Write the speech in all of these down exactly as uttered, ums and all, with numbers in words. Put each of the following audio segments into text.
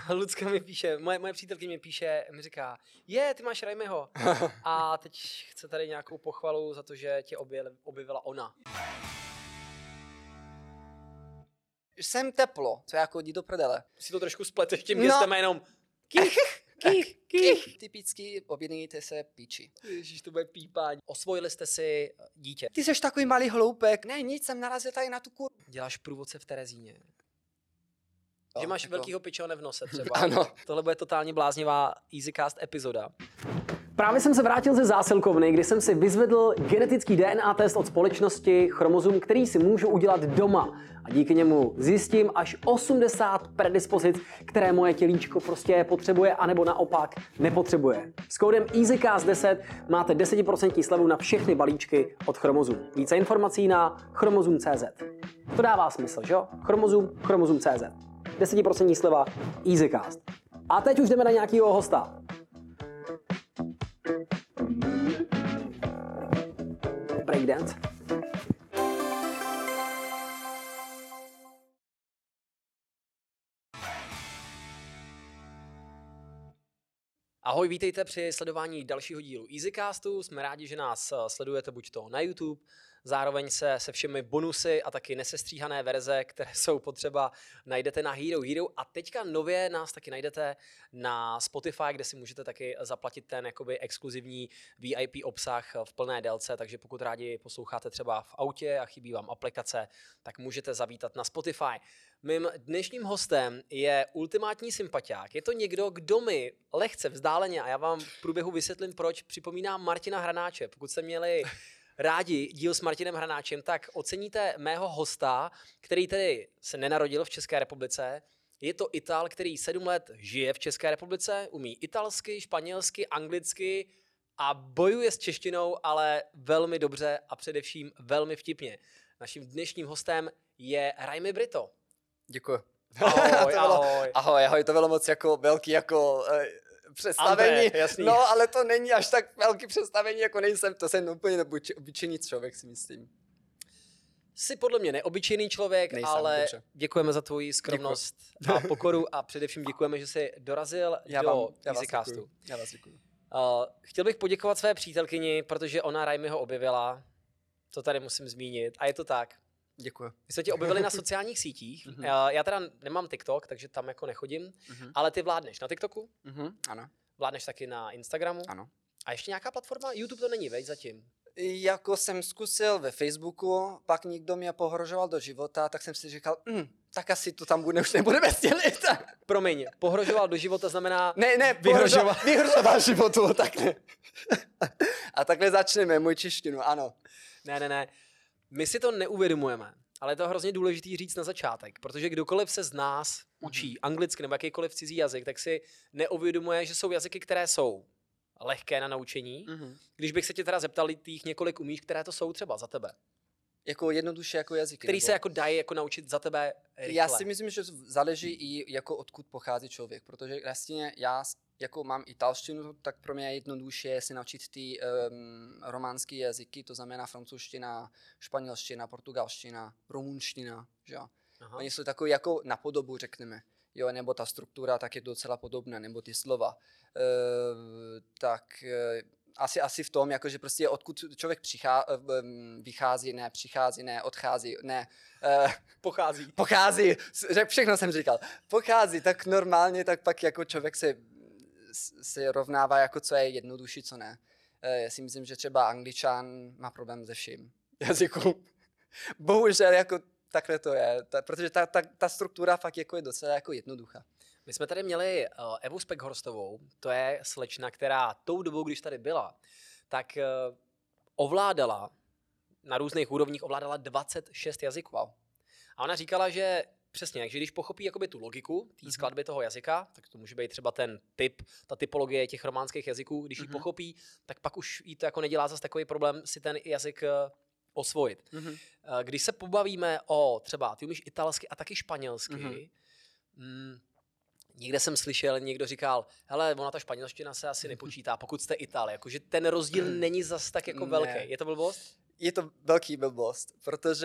Lucka mi píše, moje, moje přítelkyně mi píše, mi říká, je, ty máš Raimiho. A teď chce tady nějakou pochvalu za to, že tě objevila, objevila ona. Jsem teplo, co jako jdi do prdele. Si to trošku spleteš tím No. gestem a jenom kých, kých, kých. Typicky objednejte se píči. Ježíš, to bude pípání. Osvojili jste si dítě. Ty jsi takový malý hloupek. Ne, nic, jsem narazil tady na tu kur... Děláš průvodce v Terezíně. O, Že máš jako- velkýho pičone v nose třeba. Ano. Tohle bude totálně bláznivá EasyCast epizoda. Právě jsem se vrátil ze zásilkovny, kdy jsem si vyzvedl genetický D N A test od společnosti Chromozum, který si můžu udělat doma. A díky němu zjistím až osmdesát predispozic, které moje tělíčko prostě potřebuje, anebo naopak nepotřebuje. S kódem EasyCast deset máte deset procent slevu na všechny balíčky od Chromozum. Více informací na chromozum tečka cé zet. To dává smysl, že jo? Chromozum, chromozum tečka cé zet. deset procent sleva EasyCast. A teď už jdeme na nějakýho hosta. Breakdance. Ahoj, vítejte při sledování dalšího dílu EasyCastu. Jsme rádi, že nás sledujete buď to na YouTube, zároveň se se všemi bonusy a taky nesestříhané verze, které jsou potřeba, najdete na Hero Hero. A teďka nově nás taky najdete na Spotify, kde si můžete taky zaplatit ten jakoby exkluzivní V I P obsah v plné délce, takže pokud rádi posloucháte třeba v autě a chybí vám aplikace, tak můžete zavítat na Spotify. Mým dnešním hostem je ultimátní sympatiák. Je to někdo, kdo mi lehce vzdáleně, a já vám v průběhu vysvětlím, proč, připomíná Martina Hranáče. Pokud jste měli rádi díl s Martinem Hranáčem, tak oceníte mého hosta, který tedy se nenarodil v České republice. Je to Ital, který sedm let žije v České republice, umí italsky, španělsky, anglicky a bojuje s češtinou, ale velmi dobře a především velmi vtipně. Naším dnešním hostem je Raimi Brito. Děkuji. Ahoj, to bylo, ahoj. ahoj, ahoj, to bylo moc jako velký jako eh, představení. André, jasný. No, ale to není až tak velký představení, jako nejsem, to jsem úplně obyč, obyčejný člověk, si myslím. Jsi podle mě neobyčejný člověk, Nejsem, ale dobře. děkujeme za tvoji skromnost Děkuji. a pokoru a především děkujeme, že jsi dorazil Já do vám, já vás EasyCastu. děkuju. Já vás děkuju. Uh, chtěl bych poděkovat své přítelkyni, protože ona Raimiho objevila, to tady musím zmínit, a je to tak. Děkuju. My jsme tě objevili na sociálních sítích, uh, já teda nemám TikTok, takže tam jako nechodím, Mhm. ale ty vládneš na TikToku, Mhm, ano, vládneš taky na Instagramu ano. a ještě nějaká platforma? YouTube to není, veď zatím. Jako jsem zkusil ve Facebooku, pak někdo mě pohrožoval do života, tak jsem si říkal, mm, tak asi to tam bude, už nebudeme sdělit. Promiň, pohrožoval do života znamená Ne, ne, vyhrožoval. vyhrožoval, vyhrožoval životu, takhle. A takhle začneme, můj češtinu, ano. Ne, ne, ne. My si to neuvědomujeme, ale je to hrozně důležitý říct na začátek, protože kdokoliv se z nás učí anglicky nebo jakýkoliv cizí jazyk, tak si neuvědomuje, že jsou jazyky, které jsou lehké na naučení. Mhm. Když bych se tě teda zeptal, ty jich několik umíš, které to jsou třeba za tebe, Jako jednoduše jako jazyky. který nebo? se jako dají jako naučit za tebe rychle. Já si myslím, že záleží i jako odkud pochází člověk, protože vlastně já s- jako mám italštinu, tak pro mě je jednoduše si naučit ty um, románské jazyky, to znamená francouzština, španělština, portugalština, rumunština, že jo. Aha. Oni jsou takový jako na podobu, řekneme. Jo, nebo ta struktura tak je docela podobná, nebo ty slova. E, tak e, asi, asi v tom, jakože prostě odkud člověk přichá, e, em, vychází, ne, přichází, ne, odchází, ne, e, Pochází. pochází, řek, všechno jsem říkal, pochází, tak normálně, tak pak jako člověk se, se rovnává, jako co je jednodušší, co ne. E, já si myslím, že třeba Angličan má problém se vším jazyku. Bohužel, jako takhle to je, ta, protože ta, ta, ta struktura fakt jako je docela jako jednoduchá. My jsme tady měli uh, Evu Spekhorstovou, to je slečna, která tou dobou, když tady byla, tak uh, ovládala, na různých úrovních ovládala dvacet šest jazyků. Wow. A ona říkala, že přesně, že když pochopí jakoby tu logiku té skladby toho jazyka, tak to může být třeba ten typ, ta typologie těch románských jazyků, když ji Mhm. pochopí, tak pak už jí to jako nedělá zase takový problém si ten jazyk uh, osvojit. Mhm. Uh, Když se pobavíme o třeba, ty umíš italsky a taky španělsky, Mhm. mm, někde jsem slyšel, někdo říkal, hele, ona ta španělština se asi nepočítá, pokud jste Ital, jakože ten rozdíl není zas tak jako Ne. velký. Je to blbost? Je to velký blbost, protože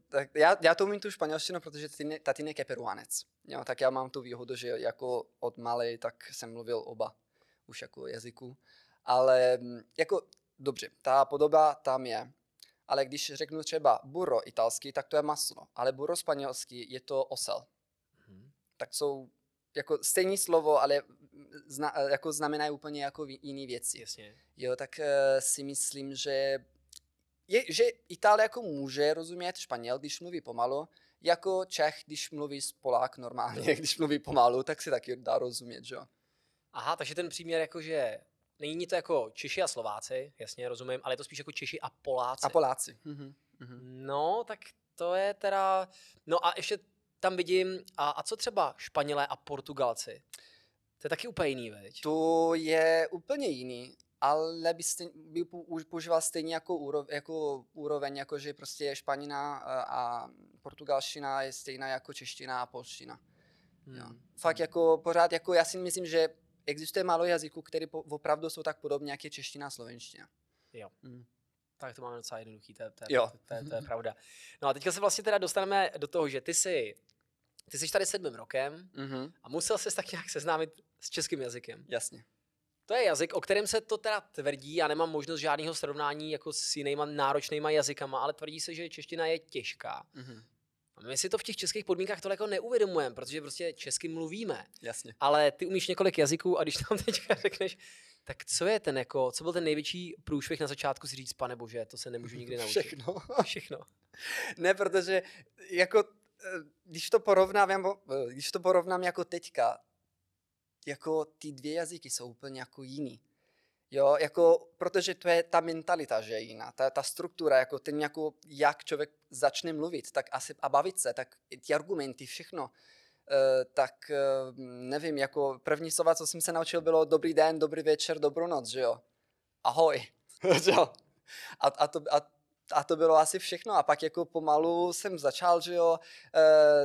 tak já, já to umím tu španělštinu, protože tatínek, tatínek je Peruánec. Jo, tak já mám tu výhodu, že jako od malej, tak jsem mluvil oba už jako jazyku. Ale jako dobře, ta podoba tam je. Ale když řeknu třeba burro italský, tak to je maslo. Ale burro španělský je to osel. Mhm. Tak jsou jako stejné slovo, ale zna, jako znamenají úplně jako jiné věci. Jasně. Jo, tak uh, si myslím, že je, že Itál jako může rozumět Španěl, když mluví pomalu, jako Čech, když mluví Polák normálně, když mluví pomalu, tak si taky dá rozumět, že jo. Aha, takže ten příměr jakože není to jako Češi a Slováci, jasně, rozumím, ale je to spíš jako Češi a Poláci. A Poláci. Mhm. Mhm. No, tak to je teda... No a ještě tam vidím, a, a co třeba Španělé a Portugalci? To je taky úplně jiný, veď? To je úplně jiný, ale by, stejn, by používal stejně jako, úrov, jako úroveň, jako že prostě španělština a, a portugalština je stejná jako čeština a polština. Hmm. Jo. Fakt jako pořád, jako já si myslím, že existuje málo jazyků, které po, opravdu jsou tak podobně, jak je čeština a slovenština. Jo. Hmm. Tak to máme docela jednoduchý, to, je- to, je- Jo. to, to, je- to je pravda. No a teďka se vlastně teda dostaneme do toho, že ty jsi, ty jsi tady sedmým rokem Mhm. a musel ses tak nějak seznámit s českým jazykem. Jasně. To je jazyk, o kterém se to teda tvrdí, já nemám možnost žádného srovnání jako s jinýma náročnýma jazykama, ale tvrdí se, že čeština je těžká. Mhm. A my si to v těch českých podmínkách tohle jako neuvědomujeme, protože prostě česky mluvíme. Jasně. Ale ty umíš několik jazyků a když tam teďka řekneš, tak co je ten jako, co byl ten největší průšvih na začátku si říct, pane bože, to se nemůžu nikdy naučit. Všechno. Všechno. Ne, protože jako, eh, když to porovnám, jako- eh, když to porovnám jako teďka, jako ty dvě jazyky jsou úplně jako jiný. Jo, jako, protože to je ta mentalita, že je jiná, ta, ta struktura, jako ten jako, jak člověk začne mluvit tak asi, a bavit se, tak ty argumenty, všechno, e, tak e, nevím, jako první slova, co jsem se naučil, bylo dobrý den, dobrý večer, dobrou noc, že jo, ahoj, že jo, a, a, to, a, a to bylo asi všechno a pak jako pomalu jsem začal, že jo, e,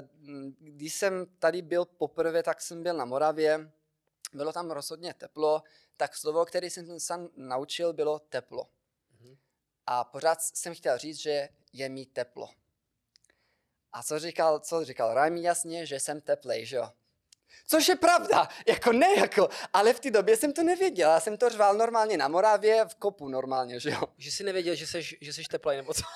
když jsem tady byl poprvé, tak jsem byl na Moravě, bylo tam rozhodně teplo, tak slovo, které jsem se naučil, bylo teplo. Mhm. A pořád jsem chtěl říct, že je mi teplo. A co říkal, co říkal? Raj mi jasně, že jsem teplej, že jo? Což je pravda, jako ne jako, ale v té době jsem to nevěděl. Já jsem to řval normálně na Moravě, v kopu normálně, že jo? Že jsi nevěděl, že jsi, že jsi teplej, nebo co?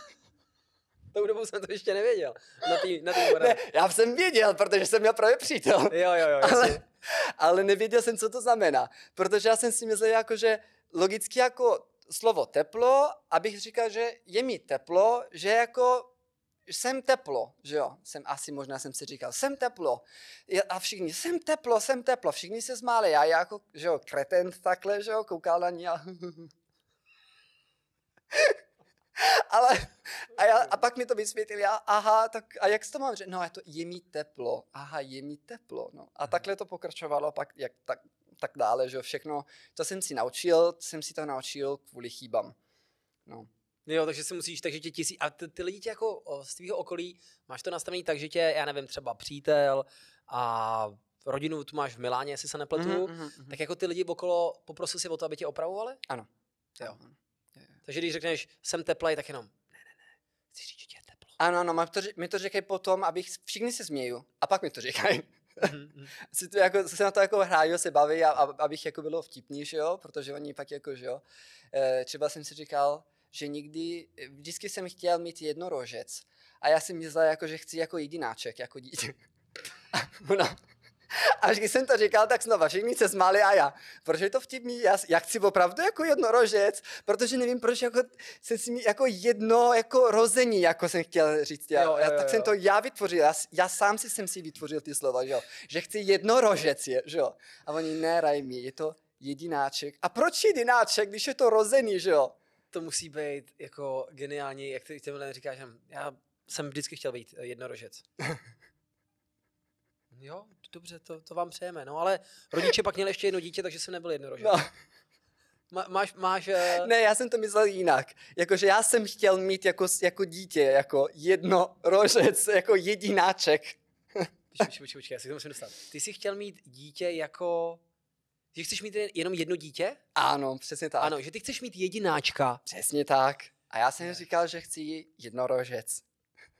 Tou dobou jsem to ještě nevěděl. Na tý, na tý Ne, já jsem věděl, protože jsem měl právě přítel. Jo, jo, jo, jasně. Ale, ale nevěděl jsem, co to znamená. Protože já jsem si myslel, jako, že logicky jako slovo teplo, abych říkal, že je mi teplo, že jako jsem teplo, že jo. Jsem asi možná jsem si říkal, jsem teplo. A všichni, jsem teplo, jsem teplo. Všichni se smáli. Já jako, že jo, kretent takhle, že jo, koukal na ní a... Ale a, já, a pak mi to vysvětlil, já, aha, tak a jak to mám, že no, je to je mi teplo, aha, je mi teplo, no. A takhle to pokračovalo, pak jak, tak, tak dále, že všechno, co jsem si naučil, jsem si to naučil kvůli chybám, no. Jo, takže si musíš, takže tě tisí, a ty, ty lidi tě jako o, z tvýho okolí, máš to nastavený tak, že tě, já nevím, třeba přítel a rodinu tu máš v Miláně, jestli se nepletu, Mhm, mhm, mhm. tak jako ty lidi okolo poprosil si o to, aby tě opravovali? Ano. Jo. Ano. Takže když řekneš, jsem teplej, tak jenom, ne, ne, ne, chci říct, že tě je teplo. Ano, ano, mi to, ři- mi to říkají potom, abych, všichni se směju, a pak mi to říkají. Mhm. si, to jako, se na to jako hrají, se baví, a, a, abych jako bylo vtipný, že jo, protože oni pak jako, že jo. E, třeba jsem si říkal, že nikdy, vždycky jsem chtěl mít jednorožec a já si myslel, jako, že chci jako jedináček, jako dítě. no. A když jsem to říkal, tak znova všichni se smáli a já. Proč je to vtipný? Já, já chci opravdu jako jednorožec, protože nevím, proč jako, jsem si mi jako jedno jako rození, jako jsem chtěl říct. Já, Jo, jo, já, jo, tak jo. jsem to já vytvořil, já, já sám si jsem si vytvořil ty slova, že jo. Že chci jednorožec, je, že jo. A oni, ne, Rajmi, je to jedináček. A proč jedináček, když je to rozený, že jo? To musí být jako geniální, jak ty těm říkáš, já jsem vždycky chtěl být jednorožec. Jo, dobře, to, to vám přejeme. No ale rodiče pak měli ještě jedno dítě, takže jsem nebyl jednorožec. No. Ma, máš, máš... Uh... Ne, já jsem to myslel jinak. Jakože já jsem chtěl mít jako, jako dítě, jako jednorožec, jako jedináček. Počkej, počkej, počkej, já si to musím dostat. Ty jsi chtěl mít dítě jako... Že chceš mít jenom jedno dítě? Ano, přesně tak. Ano, že ty chceš mít jedináčka. Přesně tak. A já jsem říkal, že chci jednorožec.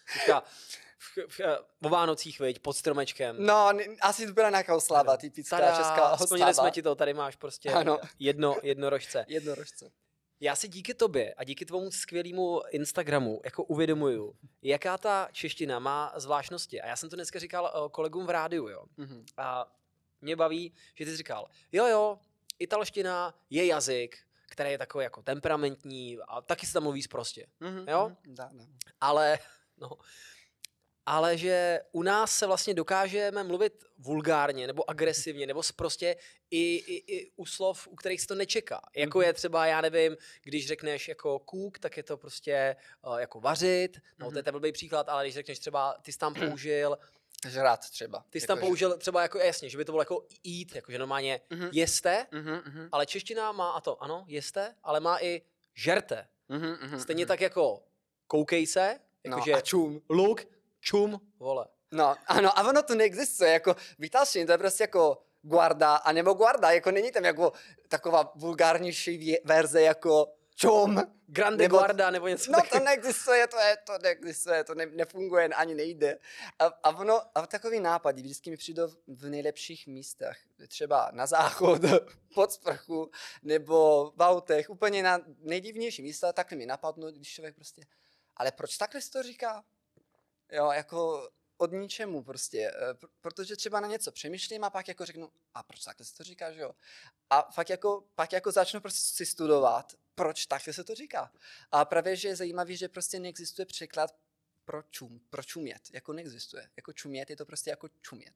Teďka v, v, v, o Vánocích, viď, pod stromečkem. No, n- asi to byla nějaká oslava, typická Tada, česká splnili oslava. jsme ti to, tady máš prostě Ano. jedno, jednorožce. Jednorožce. Já si díky tobě a díky tvomu skvělému Instagramu jako uvědomuju, jaká ta čeština má zvláštnosti. A já jsem to dneska říkal uh, kolegům v rádiu, jo. Mhm. A mě baví, že ty jsi říkal, jo, jo, italština je jazyk, který je takový jako temperamentní a taky se tam mluví prostě. Mhm, Jo? mhm, dá, dá. Ale, no, ale že u nás se vlastně dokážeme mluvit vulgárně nebo agresivně nebo prostě i, i, i u slov, u kterých se to nečeká. Jako Mhm. je třeba, já nevím, když řekneš jako cook, tak je to prostě uh, jako vařit, no Mhm. to je ten blbý příklad, ale když řekneš třeba, ty jsi tam použil, Žrát třeba. ty jsi Jako tam že- použil třeba jako jasně, že by to bylo jako eat, jakože normálně Mhm. jeste, Mhm, mhm, ale čeština má a to, ano, jeste, ale má i žerte. mhm, mhm, Stejně mhm. tak jako koukej se, No, jakože a čum. look, čum, vole. No, ano, a ono to neexistuje, jako v italštině to je prostě jako guarda, anebo guarda, jako není tam jako taková vulgárnější vě- verze jako čum. Grande Nebo- guarda nebo něco No to takového. neexistuje, to je, to neexistuje, to ne, nefunguje, ani nejde. A, a ono, a takový nápad vždycky mi přijdou v nejlepších místech. Třeba na záchod, pod sprchu, nebo v autech, úplně na nejdivnější místa, takhle mi napadnou, když člověk prostě, ale proč takhle se to říká? Jo, jako od ničemu prostě, eh, pr- protože třeba na něco přemýšlím a pak jako řeknu, a proč takhle se to říká, že jo? A fakt jako, pak jako začnu prostě si studovat, proč takhle se to říká. A právě, že je zajímavý, že prostě neexistuje překlad pro čum, pro čumět, jako neexistuje. Jako čumět je to prostě jako čumět.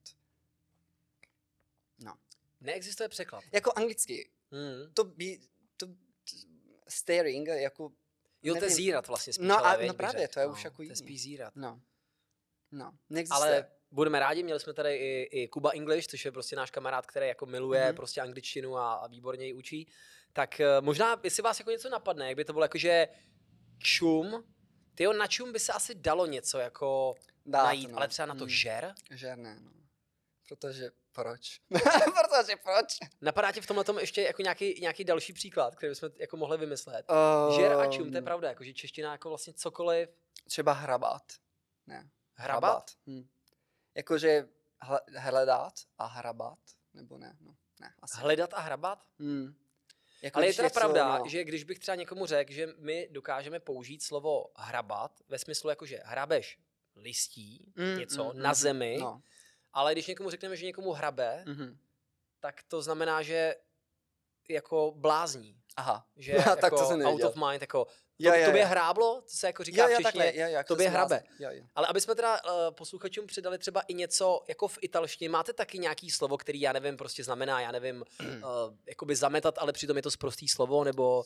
No. Neexistuje překlad. Jako anglicky, Hmm. to by, to staring, jako, Jo, to je nevím. zírat vlastně spíš. No ale, a- veď, no bych právě, řekl. to je už jako To je jiný. spíš zírat. no, no, neexistuje. Ale budeme rádi, měli jsme tady i, i Kuba English, což je prostě náš kamarád, který jako miluje Mhm. prostě angličtinu a, a výborně ji učí. Tak uh, možná, jestli vás jako něco napadne, jak by to bylo jako, že čum, tyjo, na čum by se asi dalo něco jako Dát, najít, no. ale třeba na to Mm. žer? Žerné, no. Protože proč? Protože proč? Napadá tě v tomhle tom ještě jako nějaký, nějaký další příklad, který bychom jako mohli vymyslet? Uh, Žer a čum, to je pravda, jako že čeština jako vlastně cokoliv. Třeba hrabat. Ne. Hrabat? Hm. Jakože hle, hledat a hrabat, nebo ne? No, ne, asi. Hledat a hrabat? Hm. Jako Ale je když teda něco, pravda, no. že když bych třeba někomu řekl, že my dokážeme použít slovo hrabat ve smyslu jako, že hrabeš listí, Mm, něco mm, na mm, zemi, No. ale když někomu řekneme, že někomu hrabe, Mhm. tak to znamená, že jako blázní. Aha. Že Tak jako to jsem out nevěděl. of mind, jako Jo, to, jo, tobě jo. hráblo, to se jako říká Jo, v jo, češtině, takhle, jo, jak tobě se hrabe. zblázní. Jo, jo. Ale aby jsme teda uh, posluchačům přidali třeba i něco jako v italštině, máte taky nějaký slovo, který já nevím, prostě znamená, já nevím, uh, jakoby zametat, ale přitom je to sprostý slovo, nebo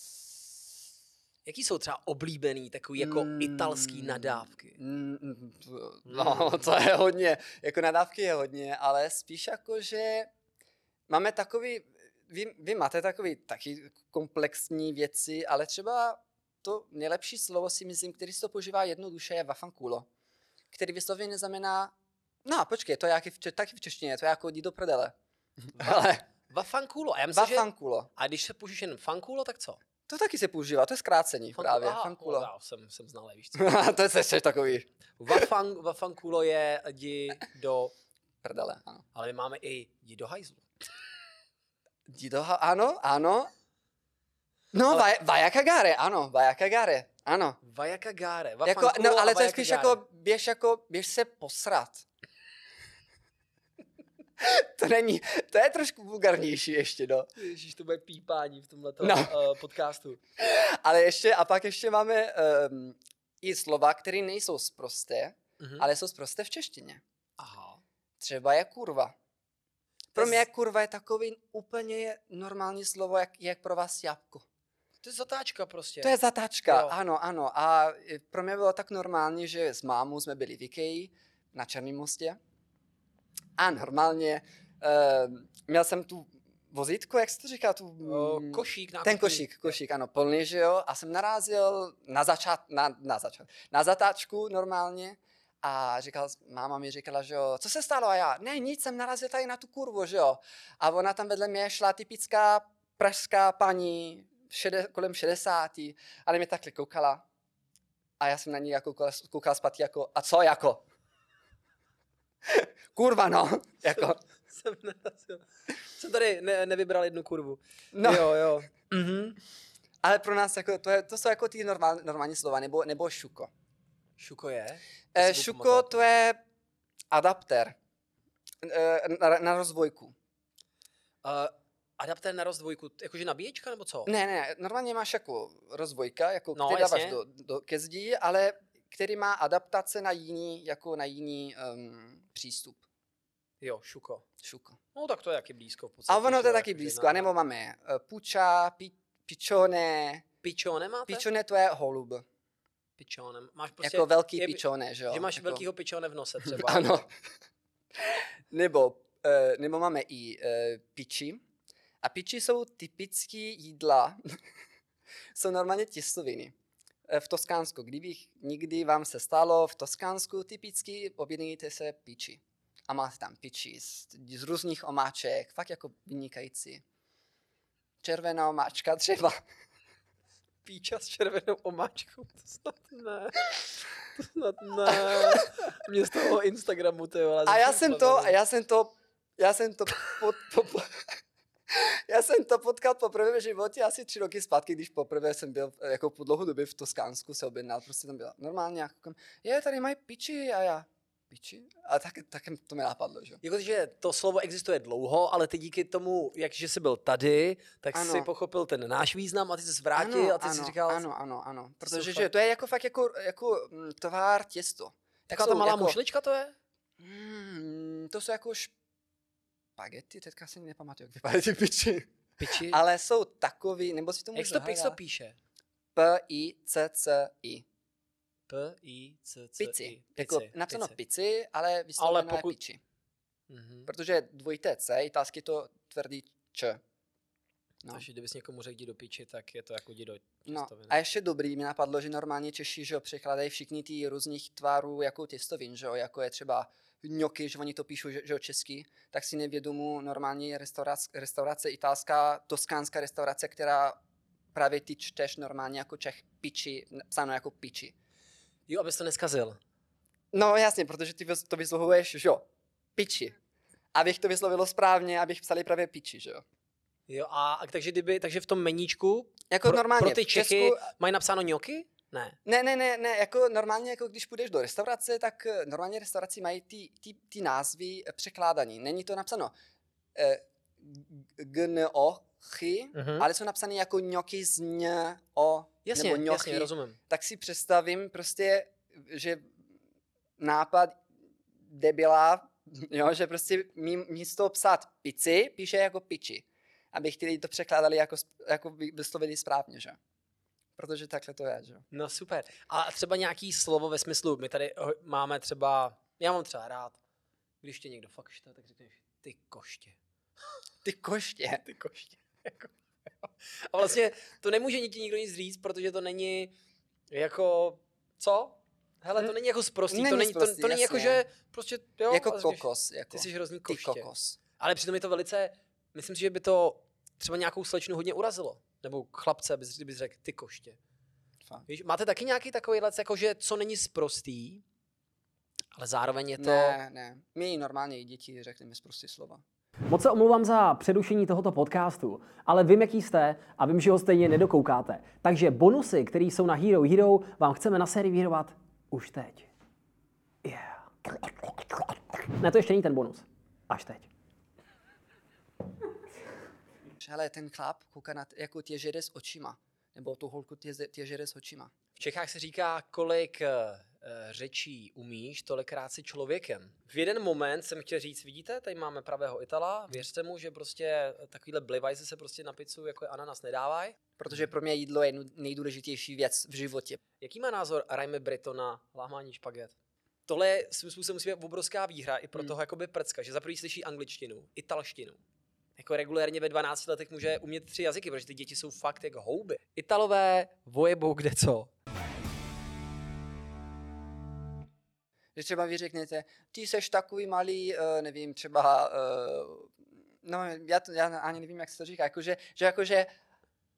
jaký jsou třeba oblíbený takový jako Mm, italský nadávky? mm, mm, No, to je hodně. Jako nadávky je hodně, ale spíš jako, že máme takový, vy, vy máte takový taky komplexní věci, ale třeba to nejlepší slovo si myslím, který se to používá jednoduše, je vaffanculo, který vysloveně neznamená, no počkej, to je jaký v, če- taky v češtině, to je jako jdi do prdele. Ale Vaffanculo. A já myslím, že... vaffanculo, A když se použiješ jen fanculo, tak co? to taky se používá, to je zkrácení Fanculo, právě, aha, fanculo. o, já jsem, jsem znalý, víš co. To je ještě takový Vafan, vaffanculo je jdi do... prdele, ano. Ale my máme i jdi do hajzlu. Jdi do, ha- ano, ano. No, Ale- ale... vai a cagare, ano, vai a cagare, ano. Vajaka Jako, no, ale to je a spíš vajaka jako, běž jako, běž se posrat. To není, to je trošku vulgarnější ještě, no. Ježíš, to bude pípání v tomhle No. uh, podcastu. Ale ještě, a pak ještě máme um, i slova, které nejsou sprosté, Mhm. ale jsou sprosté v češtině. Aha. Třeba je kurva. Pro To je mě z- kurva je takový úplně normální slovo, jak, jak pro vás jabko. To je zatáčka prostě. To je zatáčka, Jo. ano, ano. A e, pro mě bylo tak normální, že s mámou jsme byli v Ikeji na Černém mostě. A normálně uh, měl jsem tu vozítko, jak se to říká? Tu, O, mm, košík, nákupní. ten košík, košík, ano, plný, že jo. A jsem narazil na začát, na, na začát, na zatáčku normálně. A říkal, máma mi říkala, že jo, co se stalo? A já, ne, nic, jsem narazil tady na tu kurvu, že jo. A ona tam vedle mě šla typická pražská paní, šede, kolem šedesátý, ale mě takhle koukala. A já jsem na ní jako koukal, koukal zpátky jako, a co jako? Kurva no, jako. Jsem nenasil. Jsem tady ne, nevybral jednu kurvu. No. Jo, jo. Mhm. Ale pro nás jako, to, je, to jsou jako ty normál, normální slova, nebo, nebo šuko. Šuko je? E, šuko to je adaptér e, na, na rozvojku. Uh, adaptér na rozdvojku, jakože nabíječka nebo co? Ne, ne, normálně máš jako rozvojka, jako No, který dáváš jasně. do, do, ke zdi, ale který má adaptace na jiný, jako na jiný um, přístup. Jo, šuko. Šuko. No tak to je taky blízko. V podstatě, A ono to je že jo, taky jakože blízko. na- A nebo máme uh, puča, pi, pičone. Pičo nemáte? Pičone to je holub. Pičone. Máš prostě... Jako velký je- pičone, že jo? Že máš jako, velkýho pičone v nose třeba. Ano. nebo, uh, nebo máme i uh, piči. A piči jsou typické jídla. jsou normálně těstoviny. Eh, V Toskánsku. Kdyby nikdy vám se stalo v Toskánsku, typicky objednejte se piči. A máte tam piči z, z různých omáček, fakt jako vynikající. Červená omáčka třeba. Píča s červenou omáčkou, to snad ne. To snad ne. Mě z toho Instagramu, ty vole. A já začne jsem to, bavit. a já jsem to, já jsem to pod, po, po, já jsem to potkal poprvé v životě asi tři roky zpátky, když poprvé jsem byl eh, jako po dlouhou době v Toskánsku se objednal, prostě tam byla normálně jako, je, tady mají piči a já, piči? A tak, tak to mi napadlo, že? Jakože to slovo existuje dlouho, ale ty díky tomu, jak že jsi byl tady, tak Ano. jsi pochopil ten náš význam a ty jsi vrátil a ty ano, jsi říkal, ano, ano, ano, protože jsou že fakt- to je jako fakt jako, jako mm, tvár těsto. taková jsou ta malá jako, mušlička to je? Mm, to jsou jako špagety, teďka si nepamatuju, jak vypadají ty piči. Piči? Ale jsou takový, nebo si to jak, můžu to, jak se to hledat. píše? P I C C I. P, I, C, C, Pici. I. Jako Pici, napsáno pici. pici, ale vyslovené pokud- pokud... piči. Mhm. Protože dvojité C, italsky to tvrdý č. No. Takže kdybys někomu řekl jdi do piči, tak je to jako jdi do No. těstoviny. A ještě dobrý mi napadlo, že normálně Češi, že jo, překládají všichni ty různých tvarů jako těstovin, že jo, jako je třeba ňoky, že oni to píšou, že, že jo, česky, tak si nevědomu normálně restaurace, restaurace italská, toskánská restaurace, která právě ty čteš normálně jako Čech piči, psáno jako piči. Jo, abys to neskazil. No jasně, protože ty vys- to vyslovuješ, že jo, piči. Abych to vyslovilo správně, abych psali právě piči, že jo. Jo, a, a takže, kdyby, takže v tom meníčku Jako pro, normálně pro ty v Čechy Česku, mají napsáno ňoky? Ne. ne, ne, ne, ne, jako normálně, jako když půjdeš do restaurace, tak eh, normálně restauraci mají ty, ty, ty názvy eh, překládaní. Není to napsáno eh, G N O chy, Mhm. ale jsou napsané jako ňoky z ň o Jasně, nebo ňochy. jasně, rozumím. Tak si představím prostě, že nápad debila, jo, že prostě mí- místo psát pici, píše jako piči. Aby chtěli to překládali jako, sp- jako vy- vyslovili správně, že? Protože takhle to je, že? No super. A třeba nějaký slovo ve smyslu, my tady ho- máme třeba, já mám třeba rád, když tě někdo fakt štve, tak řekneš ty koště. Ty koště. Ty koště. Jako, jo. A vlastně to nemůže ti nikdo nic říct, protože to není jako, co? Hele, to Hm? není jako sprostý, to Není není, to, sprostý, to není jako, jasně. že prostě, jo. jako a řekneš, kokos. Jako. Ty jsi hrozný Ty koště. kokos. Ale přitom je to velice, myslím si, že by to třeba nějakou slečnu hodně urazilo. Nebo chlapce, bys, kdybys řekl ty koště. Fakt. Víš, máte taky nějaký takový lec, jako že co není sprostý, ale zároveň je to... Ne, ne. My normálně i děti řekneme prostě slova. Moc se omlouvám za přerušení tohoto podcastu, ale vím, jaký jste a vím, že ho stejně nedokoukáte. Takže bonusy, které jsou na Hero Hero, vám chceme na sérii věnovat už teď. Yeah. Ne, to ještě není ten bonus. Až teď. Hele, ten chlap kouká na t- jako těžere s očima. Nebo tu holku těze- těžere s očima. V Čechách se říká, kolik uh, řečí umíš, tolikrát si člověkem. V jeden moment jsem chtěl říct, vidíte, tady máme pravého Itala, věřte mu, že prostě takovýhle blivajzy se prostě na pizzu jako je ananas nedávají. Protože pro mě jídlo je nu- nejdůležitější věc v životě. Jaký má názor Raime Brito na lámání špaget? Tohle je svým způsobem musí být obrovská výhra i pro Hmm. toho jakoby prcka, že za první slyší angličtinu, italštinu. Jako regulérně ve dvanácti letech může umět tři jazyky, protože ty děti jsou fakt jak houby. Italové vojebou kde co. Že třeba vy řeknete, ty seš takový malý, uh, nevím, třeba, uh, no já, to, já ani nevím, jak se to říká, jakože, že jakože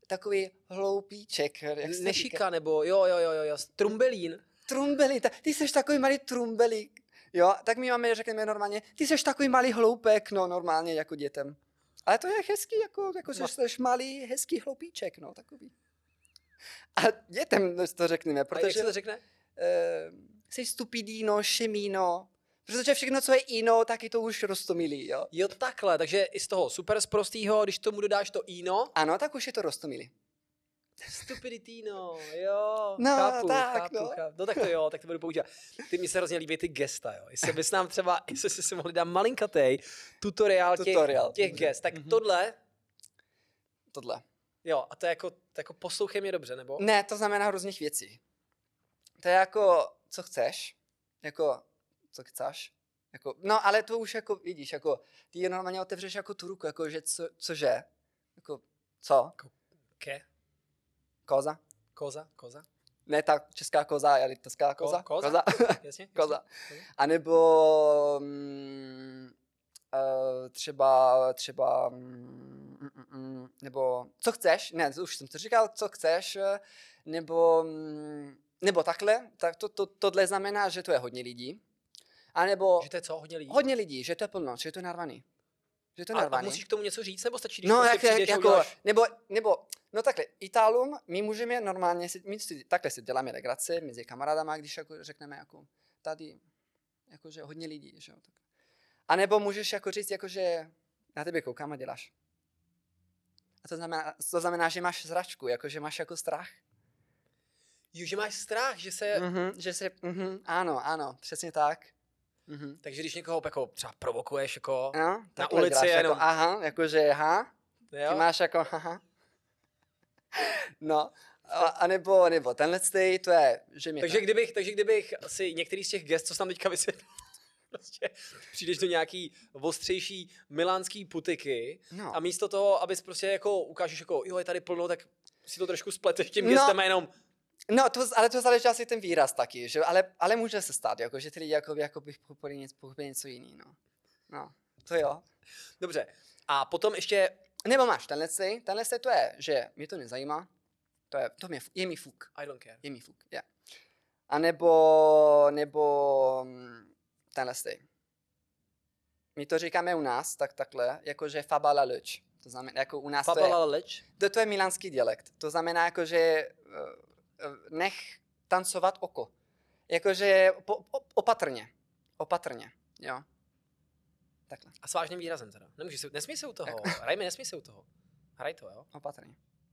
takový hloupíček. Jak se Nešika, říká? nebo jo, jo, jo, jo, jo, trumbelín. Trumbelík, ta, ty jsi takový malý trumbelík. Jo, tak my máme, řekneme normálně, ty jsi takový malý hloupek, no normálně jako dětem. Ale to je hezký, jako, jako že jsi malý, hezký hloupíček, no takový. A dětem to řekneme, Protože... A jak protože se to řekne? uh, jsi stupidíno, šemíno, protože všechno, co je ino, tak je to už roztomilý, jo. Jo, takhle, takže i z toho super sprostýho, když tomu dodáš to ino, Ano, tak už je to roztomilý. stupiditino, jo, No, chápu, tak, chápu, no. chápu. No tak to jo, tak to budu používat. Ty mi se hrozně líbí ty gesta, jo. Jestli bys nám třeba, jestli jsi si mohli dát malinkatej tutoriál těch, Tutoriál. těch gest, tak Mhm. tohle, Tohle. jo, a to je jako, to jako poslouchej mě dobře, nebo? Ne, to znamená různých věcí. To je jako, co chceš, jako, co chceš, jako, no ale to už jako, vidíš, jako, ty normálně otevřeš jako tu ruku, jako, že co, cože, jako, co, Ke? koza, Koza? Koza? ne ta česká koza, ale litovská Ko- koza, koza? koza, Jasně? jasně? koza, Koza? a nebo mm, uh, třeba, třeba, mm, mm, mm, nebo co chceš, ne, už jsem to říkal, co chceš, eh, nebo, mm, nebo takhle, tak to, to, tohle znamená, že to je hodně lidí, a nebo Že to je co, hodně lidí? hodně lidí, že to je plno, že to je narvaný. Že to je A, a narvaný. musíš k tomu něco říct, nebo stačí, když No, prostě jak, přijdeš a jako, uděláš... nebo, nebo, no takhle, Itálům, my můžeme normálně, si, my si, takhle si děláme legraci mezi kamarádama, když jako řekneme jako tady, jakože hodně lidí, že jo. Tak. A nebo můžeš jako říct, jakože na tebe koukám a děláš. A to znamená, to znamená, že máš zračku, jakože máš jako strach. Jo, že máš strach, že se... Mhm, že se, mhm, ano, ano, přesně tak. Mhm. Takže když někoho jako třeba provokuješ, jako... No, takhle ulici děláš, jenom. Jako, aha, jakože, aha, Jo? ty máš jako, haha. No, a, a nebo, nebo tenhle stej, to je, že mě Takže to... kdybych, takže kdybych si některý z těch gest, co jsem tam teďka vysvětlil, prostě přijdeš do nějaký ostřejší milánský putiky No. a místo toho, abys prostě jako ukážeš jako, jo, je tady plno, tak si to trošku spleteš tím No. gestem a jenom, No, to, ale to záleží asi ten výraz taky, že? Ale, ale může se stát, jako, že ty lidi jako, jako bych pochopili něco, pochopili něco jiný, no. No, to jo. dobře. A potom ještě, Nebo máš tenhle stej, tenhle stej to je, že mě to nezajímá, to je, to mě, je mi fuk, I don't care. je mi fuk, yeah. A nebo, nebo mm, tenhle stej. My to říkáme u nás, tak takhle, jakože fabala leč. To znamená, jako u nás to je... Fabala leč? To, to je milánský dialekt. To znamená, jako, že uh, nech tancovat oko. Jakože po, po, opatrně. Opatrně, jo. Takhle, A s vážným výrazem teda. Nemůžeš se, nesmí se u toho. Hraj mi, nesmí se u toho. Hraj to, jo? opatrně.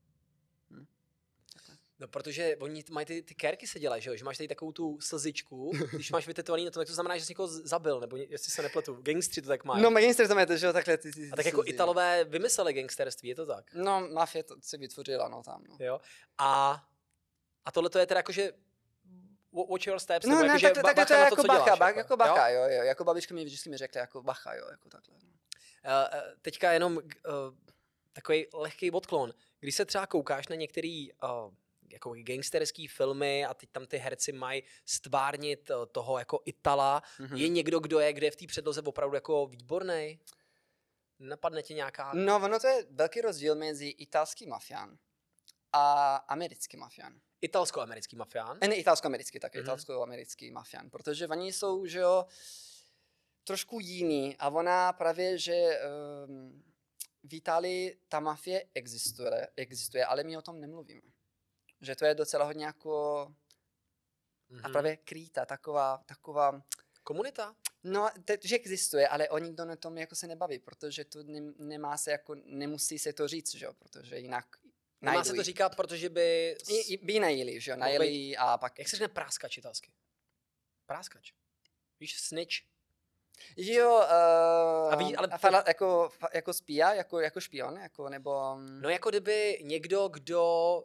No, protože oni t- mají ty, ty kérky se dělají, že jo? Že máš tady takovou tu slzičku, když máš vytetovaný na tom, tak to znamená, že jsi někoho z- zabil, nebo ně- jestli se nepletu. Gangstři to tak mají. No, gangster to máte, že jo, takhle. Ty, ty, A tak jako Italové vymysleli gangsterství, je to tak? No, mafie to si vytvořila, no, tam, no. Jo. A, a tohle to je teda jakože wa- watch your steps, No, nebo ne, jakože tak, ba- tak, to bacha je na to, jako co bacha, děláš. bach, jako bacha, jo? jo, jo, jako babička mi vždycky mi řekla, jako bacha, jo, jako takhle. No. Uh, teďka jenom uh, takový lehký odklon. Když se třeba koukáš na některý uh, jako gangsterský filmy a teď tam ty herci mají stvárnit uh, toho jako Itala, Mhm. je někdo, kdo je, kde je v té předloze opravdu jako výborný? Napadne ti nějaká... No, ono to je velký rozdíl mezi italský mafián a americký mafián. Italsko-americký mafián? Ne, italsko-americký, tak Mhm. italsko-americký mafián, protože oni jsou, že jo, trošku jiný a ona právě, že um, v Itálii ta mafie existuje, existuje, ale my o tom nemluvíme. Že to je docela hodně jako, Mhm. a právě krýta, taková, taková, Komunita? no, te, že existuje, ale o nikdo na tom jako se nebaví, protože to ne, nemá se jako, nemusí se to říct, že jo, protože jinak Nemá se to říkat, protože by... s- I, i, by najeli, že jo, Mohl najeli a pak... Jak se řekne práskač italsky? Práskač. Víš, snitch? Jo, uh, A ví- ale- a fala, jako, fa- jako spía, jako, jako špion, jako, nebo... No jako kdyby někdo, kdo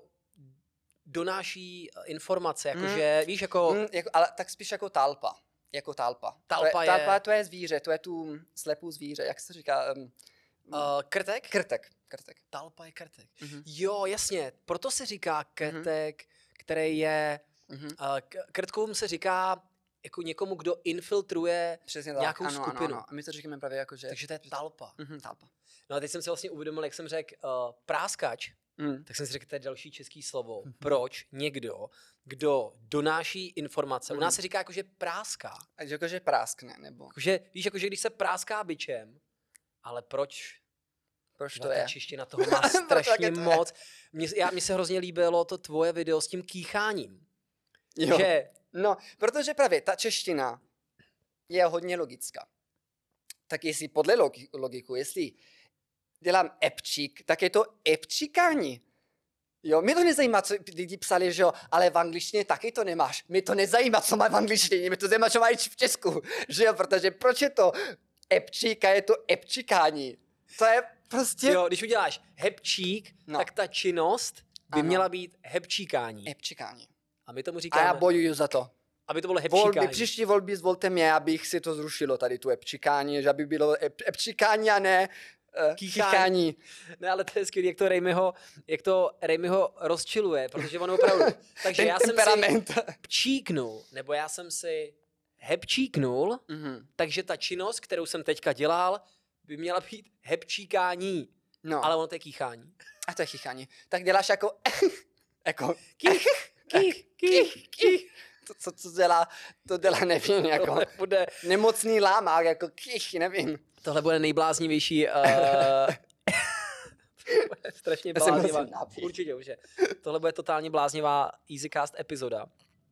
donáší eh, informace, jakože, Mm. víš, jako... mm, jako, ale tak spíš jako talpa. Jako talpa. Talpa to je, je- Talpa to je zvíře, to je tu slepou zvíře, jak se říká? Um, Uh, krtek? krtek. Krtek. Talpa je krtek. Mhm. Jo, jasně, proto se říká krtek, který je... Mhm. Uh, k- krtkům se říká jako někomu, kdo infiltruje, Přesně tak, nějakou ano, skupinu. Ano, ano. A my to říkáme právě jako, že... takže to je talpa. Mhm, talpa. No a teď jsem si vlastně uvědomil, jak jsem řekl, uh, práskač, Mm. tak jsem si řekl, to je další český slovo. Proč někdo, kdo donáší informace, u nás se říká jako, že práská. A jakože práskne, nebo Že, víš, jako, že když se práská bičem, ale proč? proč No, to ta je? čeština toho má Také strašně to je. moc. Mně, já, mně se hrozně líbilo to tvoje video s tím kýcháním. Jo. Že No, protože právě ta čeština je hodně logická. Tak jestli podle logi- logiku, jestli dělám epčík, tak je to epčíkání. Jo, mě to nezajímá, co lidi psali, že jo, ale v angličtině taky to nemáš. Mě to nezajímá, co má v angličtině, mě to zajímá, co mají v Česku, že jo, protože proč je to epčík a je to epčíkání. To je prostě... jo, když uděláš hebčík, No. tak ta činnost by Ano. měla být hebčíkání. Epčíkání. A my tomu A říkáme, já bojuju za to. aby to bylo Volby, hebčíkání. příští volby zvolte mě, abych si to zrušilo, tady tu epčíkání, že aby bylo ep, epčíkání a ne uh, Kýchání. kýchání. Ne, ale to je skvělé, jak to Rejmiho, jak to Rejmiho rozčiluje, protože on opravdu... Takže Ten já jsem temperament. si pčíknul, nebo já jsem si hebčíknul, Mhm. takže ta činnost, kterou jsem teďka dělal, by měla být hebčíkání. No, Ale ono to je kýchání. a to je kýchání. Tak děláš jako... jako... Kých, kých, kých, kých. To, co, co dělá, to dělá, nevím, jako... Tohle bude, Nemocný lámák, jako kých, nevím. tohle bude nejbláznivější... Uh, strašně Já se bláznivá. musím napít. Určitě, určitě. Tohle bude totálně bláznivá EasyCast epizoda.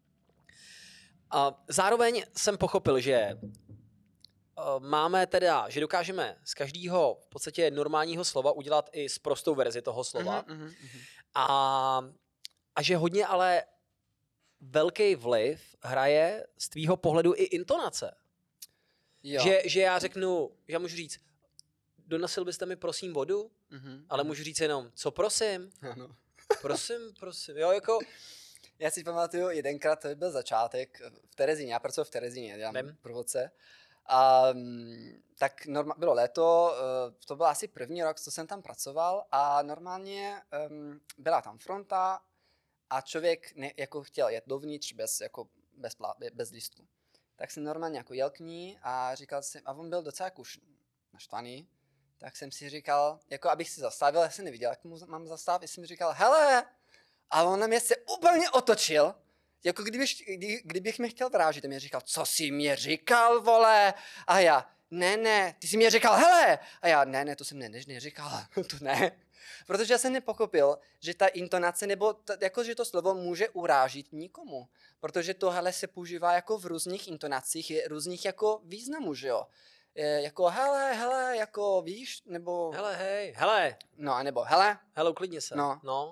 A zároveň jsem pochopil, že uh, máme teda, že dokážeme z každého v podstatě normálního slova udělat i z prostou verzi toho slova. Mhm, mhm, mhm. A, a že hodně ale velký vliv hraje z tvýho pohledu i intonace. Jo. Že, že já řeknu, že já můžu říct, donosil byste mi prosím vodu, Mhm. ale můžu říct jenom, co prosím, Ano. prosím, prosím, jo, jako, Já si pamatuju, jedenkrát to byl začátek v Terezíně, já pracuji v Terezíně, dělám Vím. průvodce. A mm, tak norma- bylo léto, uh, to byl asi první rok, co jsem tam pracoval a normálně um, byla tam fronta a člověk ne, jako chtěl jet dovnitř bez, jako, bez, plá, bez lístku. Tak jsem normálně jako jel k ní a říkal jsem, a on byl docela jako už naštvaný, tak jsem si říkal, jako abych si zastavil, já jsem neviděl, jak mu mám zastavit, jsem říkal, hele, a on na mě se úplně otočil, jako kdybych, kdy, kdybych mě chtěl vrážit. A mě říkal, co jsi mě říkal, vole? A já, ne, ne, ty jsi mě říkal, hele. A já, ne, ne, to jsem ne, než neříkal, to ne. Protože já jsem nepokopil, že ta intonace, nebo ta, jako, že to slovo může urážit nikomu. Protože to hele se používá jako v různých intonacích, je různých jako významů, že jo. Je, jako hele, hele, jako víš, nebo... hele, hej, hele, No, a nebo hele. hele, uklidni se. No. no.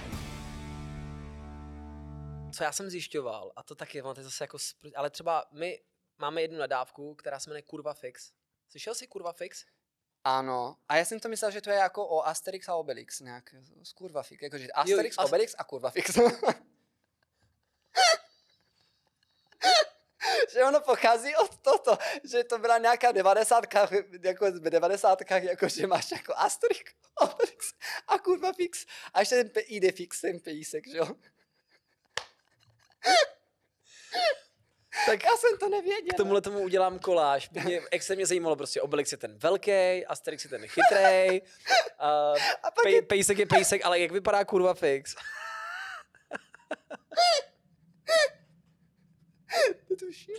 Co já jsem zjišťoval, a to taky, ono to je zase jako, spr- ale třeba my máme jednu nadávku, která se jmenuje Kurva Fix. Slyšel jsi Kurva Fix? Ano. A já jsem to myslel, že to je jako o Asterix a Obelix, nějak z kurva fix. Jakože Asterix, as- Obelix a kurva fix. Že ono pochází od toto, že to byla nějaká devadesátka, jako v devadesátkách, jako že máš jako Asterix, Obelix a kurva fix. A ještě ten P I D fix, ten pejsek, že jo. Tak Já jsem to nevěděl. k tomuhle tomu udělám koláž. Mě extrémně zajímalo prostě, Obelix je ten velký, Asterix je ten chytrej, uh, A pak pej, je... pejsek je pejsek, ale jak vypadá Kurva Fix? Tuším.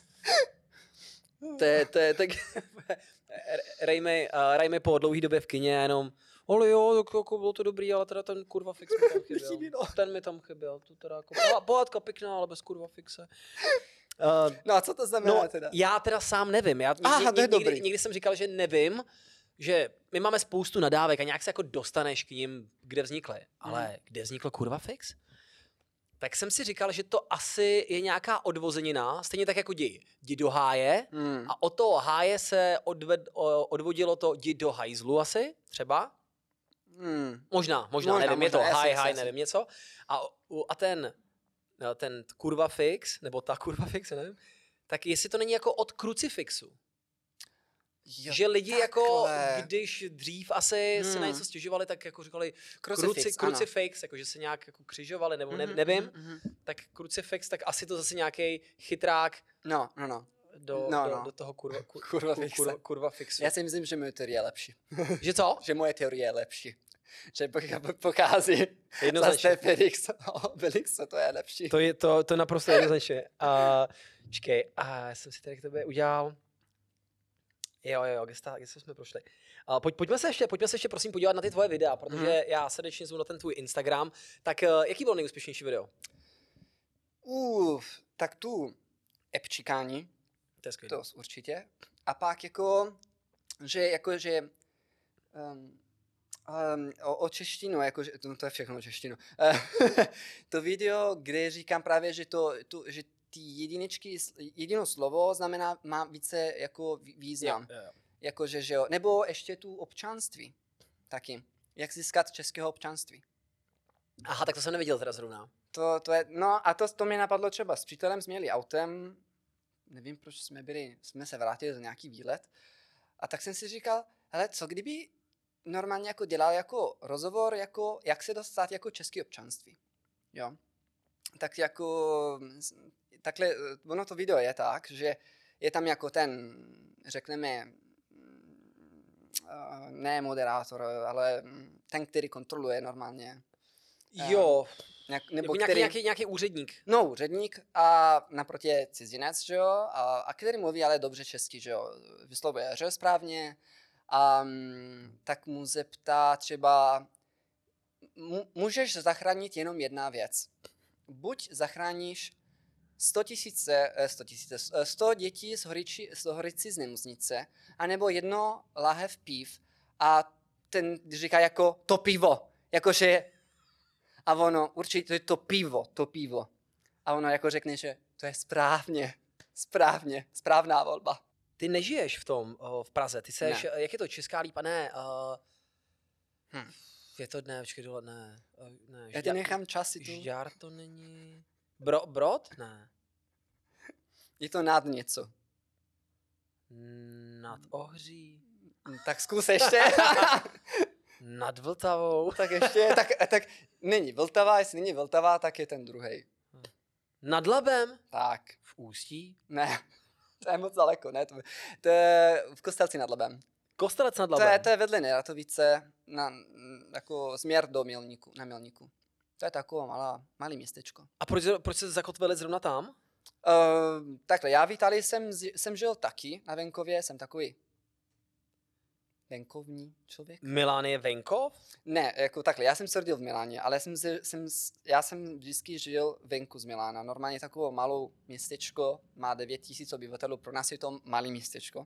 To je, to je, tak Rejmy, uh, Rejmy po dlouhé době v kině jenom, ale jo, tak jako bylo to dobrý, ale teda ten Kurva Fix mi tam chyběl. Chybí, no. Ten mi tam chyběl, to teda jako, poh- pohádka pěkná, ale bez Kurva Fixe. Uh, No a co to znamená no, teda? já teda sám nevím. Já někdy, Aha, to je někdy, dobrý. někdy jsem říkal, že nevím, že my máme spoustu nadávek a nějak se jako dostaneš k ním, kde vznikly. Ale Mhm. kde vznikl Kurva Fix? Tak jsem si říkal, že to asi je nějaká odvozenina, stejně tak jako jdi. Jdi do háje Hmm. a od toho háje se odved, o, odvodilo to jdi do hajzlu asi, třeba. Hmm. Možná, možná, Možná, nevím, je to možná, jasně, háj, jasně, háj, jasně. nevím něco. A, u- a ten, no, ten Kurva Fix, nebo ta Kurva Fix, já nevím, tak jestli to není jako od krucifixu. Jo, Že lidi jako, takhle. když dřív asi hmm. si na Hmm. něco stěžovali, tak jako říkali Crucifix, kruci, ano. krucifix, jako že se nějak jako křižovali, nebo ne, Mhm, nevím, mhm, mhm. tak krucifix, tak asi to zase nějaký chytrák No, no, no. do, No, do, no. do toho kurva, kur, Kurva kur, fixe. kurva, kurva fixu. Já si myslím, že moje teorie je lepší. Že co? Že moje teorie je lepší. Že poch- pochází Jednoznačně. z Obelix, Obelix, to je lepší. To je to, to naprosto jednoznačně. A čekej, a já jsem si tady k tobě udělal. Jo, jo, jo, gesta, gesta jsme prošli. A pojď, pojďme se ještě, pojďme se ještě prosím podívat na ty tvoje videa, protože Mhm. já srdečně zvu na ten tvůj Instagram. Tak uh, jaký byl nejúspěšnější video? Uf, tak tu epčikání, To je skvělé. to určitě. A pak jako, že jako, že um, um, o, o češtinu, jako, že, no to je všechno o češtinu. To video, kde říkám právě, že to, tu, že ty jedinečky, jediné slovo znamená, má více jako vý- význam. Jo, jo, jo. Jakože, že jo. Nebo ještě tu občanství taky. Jak získat českého občanství. Aha, tak to jsem neviděl teda zrovna. To, to je, no a to, to mě napadlo třeba, s přítelem jsme jeli autem, nevím, proč jsme byli, jsme se vrátili za nějaký výlet, a tak jsem si říkal, hele, co kdyby normálně jako dělal jako rozhovor, jako jak se dostat jako český občanství, jo. Tak jako, takhle, ono to video je tak, že je tam jako ten, řekneme, ne moderátor, ale ten, který kontroluje normálně. Jo, Nějak, nebo nebo nějaký, který, nějaký, nějaký úředník. No, úředník a naproti je cizinec, že jo, a, a který mluví ale dobře česky, že jo, vyslovuje ř správně, a mm, tak mu zeptá třeba, m- můžeš zachránit jenom jedna věc. Buď zachráníš sto tisíce, sto tisíce, sto dětí z horiči, z horici z nemocnice, anebo jedno láhev piv a ten říká jako to pivo, jakože a ono, určitě to je to pivo, to pivo. A ono jako řekne, že to je správně, správně, správná volba. Ty nežiješ v tom, uh, v Praze, ty seš, Ne. jak je to, Česká Lípa, ne, uh, Hm. je to dne, počkej dole, ne, uh, ne, Já ti nechám časy tu. Žďár to není, Bro, Brod, ne, Je to nad něco. Nad Ohří, Tak zkus ještě. nad Vltavou, tak ještě, tak, tak není Vltava, jestli není Vltava, tak je ten druhý. nad Labem, Tak, v Ústí, ne, to je moc daleko, ne, to, to je v Kostelci nad Labem. Kostelec nad To Labem. je, to je vedle Neratovice, na, jako směr do Mělníku, na Mělníku. To je takové malá, malé městečko. A proč, proč se zakotvili zrovna tam? Uh, takhle, já v Itálii jsem, z- jsem žil taky na venkově, jsem takový venkovní člověk. Milán je venkov? Ne, jako takhle, já jsem se rodil v Miláně, ale jsem, se- jsem, s- já jsem vždycky žil venku z Milána. Normálně takovou malou městečko, má devět tisíc obyvatelů, pro nás je to malé městečko.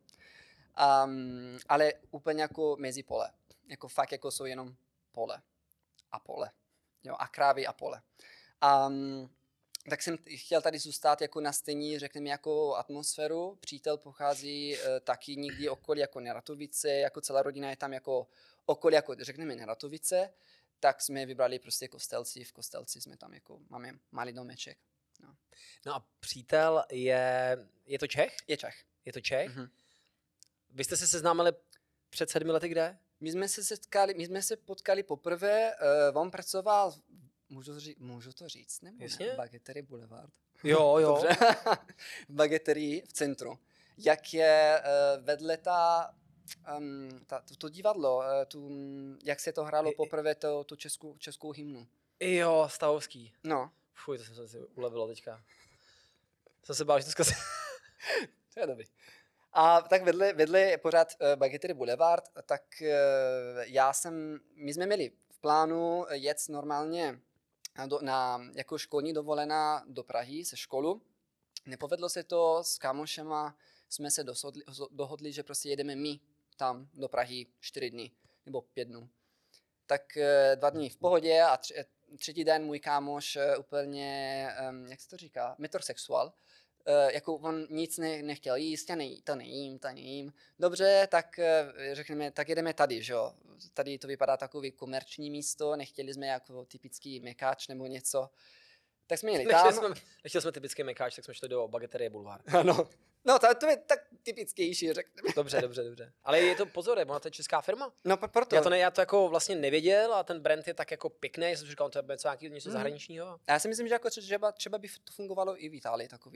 Um, ale úplně jako mezi pole. Jako fakt jako jsou jenom pole a pole. Jo, a krávy a pole. Um, tak jsem t- chtěl tady zůstat jako na stejný, řekněme, jako atmosféru. Přítel pochází e, taky někdy okolí jako Neratovice, jako celá rodina je tam jako okolí, jako řekneme Neratovice, tak jsme vybrali prostě Kostelci, v Kostelci jsme tam jako, máme malý domeček. No. No a přítel je, je to Čech? Je Čech. Je to Čech? Mhm. Vy jste se seznámili před sedmi lety kde? My jsme se setkali, my jsme se potkali poprvé, uh, on pracoval, můžu, to říct, můžu to říct, nebo Jasně. ne? Bageterie Boulevard. Jo, jo. Dobře. V bageterii v centru. Jak je uh, vedle ta, um, ta to, to divadlo, uh, tu, mm, jak se to hrálo I- i- poprvé to, tu českou, českou hymnu. Jo, Stavovský. No, Fuj, to jsem se si ulevilo teďka. Jsem se bál, že to zkazí. to je dobrý. A tak vedle, vedle je pořád uh, Bageterie Boulevard, tak uh, já jsem, my jsme měli v plánu jet normálně na, do, na jako školní dovolená do Prahy se školu. Nepovedlo se to, s kámošema jsme se dosodli, dohodli, že prostě jedeme my tam do Prahy čtyři dny nebo pět dnů. Tak eh, dva dny v pohodě a tři, třetí den můj kámoš eh, úplně, um, jak se to říká, metrosexuál. Uh, jako on nic ne, nechtěl jíst, já nej, to nejím, to nejím. Dobře, tak uh, řekneme, tak jedeme tady, že jo. Tady to vypadá takový komerční místo, nechtěli jsme jako typický mekáč nebo něco. Tak jsme jeli Nechtěli tam. jsme, nechtěli jsme typický mekáč, tak jsme šli do Bageterie Boulevard. Ano. No, to, to je tak typickější, řekněme. Dobře, dobře, dobře. Ale je to, pozor, ona to je česká firma. No, pro- proto. Já to, ne, já to jako vlastně nevěděl a ten brand je tak jako pěkný, jsem si říkal, to je něco, nějaký, něco Mhm. zahraničního. A já si myslím, že jako třeba, třeba by to fungovalo i v Itálii takový.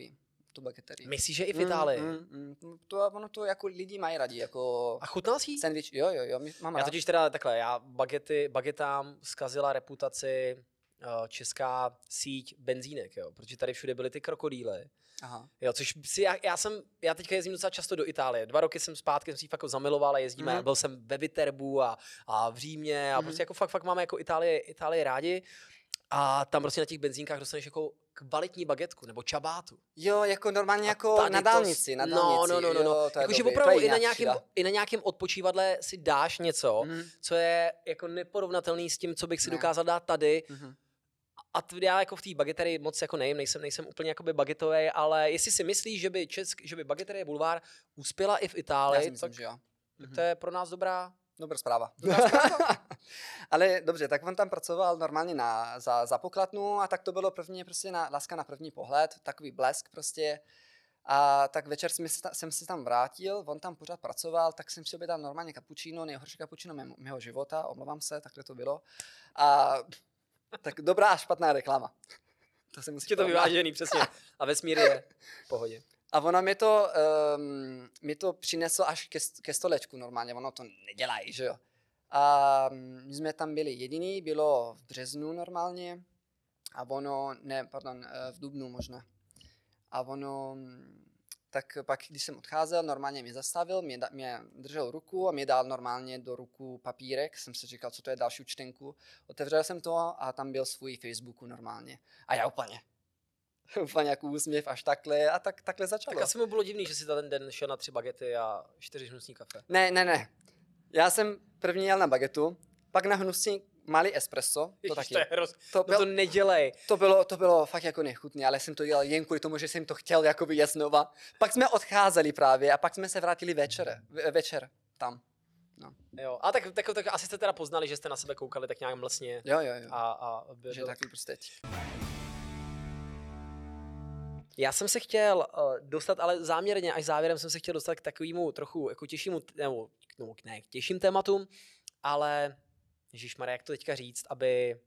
tu bageterii. Myslíš, že i v Itálii? Mm, mm, mm. To, ono to jako lidi mají rádi, jako A chutnal jsi? sandwich, jo, jo, jo, my- mám Já rád. totiž teda takhle, já bagety, bagetám zkazila reputaci uh, česká síť benzínek, jo, protože tady všude byly ty krokodýly. Aha. Jo, což si, já, já jsem, já teďka jezdím docela často do Itálie. Dva roky jsem zpátky, jsem si fakt jako zamiloval a jezdíme, Mhm. byl jsem ve Viterbu a, a v Římě a Mhm. prostě jako fakt, fakt máme jako Itálii, Itálii rádi. A tam prostě na těch benzínkách dostaneš jako kvalitní bagetku nebo čabátu. Jo, jako normálně A jako tady na to dálnici, s- na no, dálnici. no, no, no, no. Jo, to je Jakože dobrý, opravdu to je i na, jinak nějakém, šíla. i na nějakém odpočívadle si dáš něco, Mhm. co je jako neporovnatelný s tím, co bych si Ne. dokázal dát tady. Mhm. A t- já jako v té bageterii moc jako nejím, nejsem, nejsem úplně jakoby bagetový, ale jestli si myslíš, že by, Česk, že by bageterie Bulvár uspěla i v Já Itálii, si myslím, tak, že jo. tak to je pro nás dobrá. Dobrá zpráva. Ale dobře, tak on tam pracoval normálně na, za, za pokladnu a tak to bylo první prostě na, láska na první pohled, takový blesk prostě. A tak večer jsem, si ta- jsem si tam vrátil, on tam pořád pracoval, tak jsem si objednal normálně kapučíno, nejhorší kapučíno mého, mého života, omlouvám se, takhle to bylo. A tak dobrá a špatná reklama. To se musí Je to porovnat. vyvážený, přesně. A vesmír je v pohodě. A ona mi to, um, mi to přineslo až ke, ke stolečku normálně, ono to nedělají, že jo. A mm, my jsme tam byli jediný, bylo v březnu normálně a ono, ne, pardon, eh, v dubnu možná. A ono, mm, tak pak, když jsem odcházel, normálně mě zastavil, mě, da, mě držel ruku a mě dal normálně do ruku papírek. Jsem si říkal, co to je další účtenku. Otevřel jsem to a tam byl svůj Facebooku normálně. A já úplně. Úplně jako úsměv až takhle a tak, takhle začalo. Tak asi mu bylo divný, že si ten den šel na tři bagety a čtyři hnusný kafe. Ne, ne, ne. Já jsem první jel na bagetu, pak na hnusný malý espresso, to Ježiš, taky. to je hroz... To, No byl, to nedělej. to, bylo, to bylo fakt jako nechutné, ale jsem to dělal jen kvůli tomu, že jsem to chtěl jako jet znova. Pak jsme odcházeli právě a pak jsme se vrátili večer, ve- večer tam. Jo. A tak, tak, tak asi jste teda poznali, že jste na sebe koukali tak nějak mlsně. Jo, jo, jo. A, a byl, že taky prostě teď. Já jsem se chtěl uh, dostat, ale záměrně až závěrem jsem se chtěl dostat k takovému trochu jako těžšímu, nebo, nebo ne, k těžším tématům, ale ježišmarja, jak to teďka říct, aby...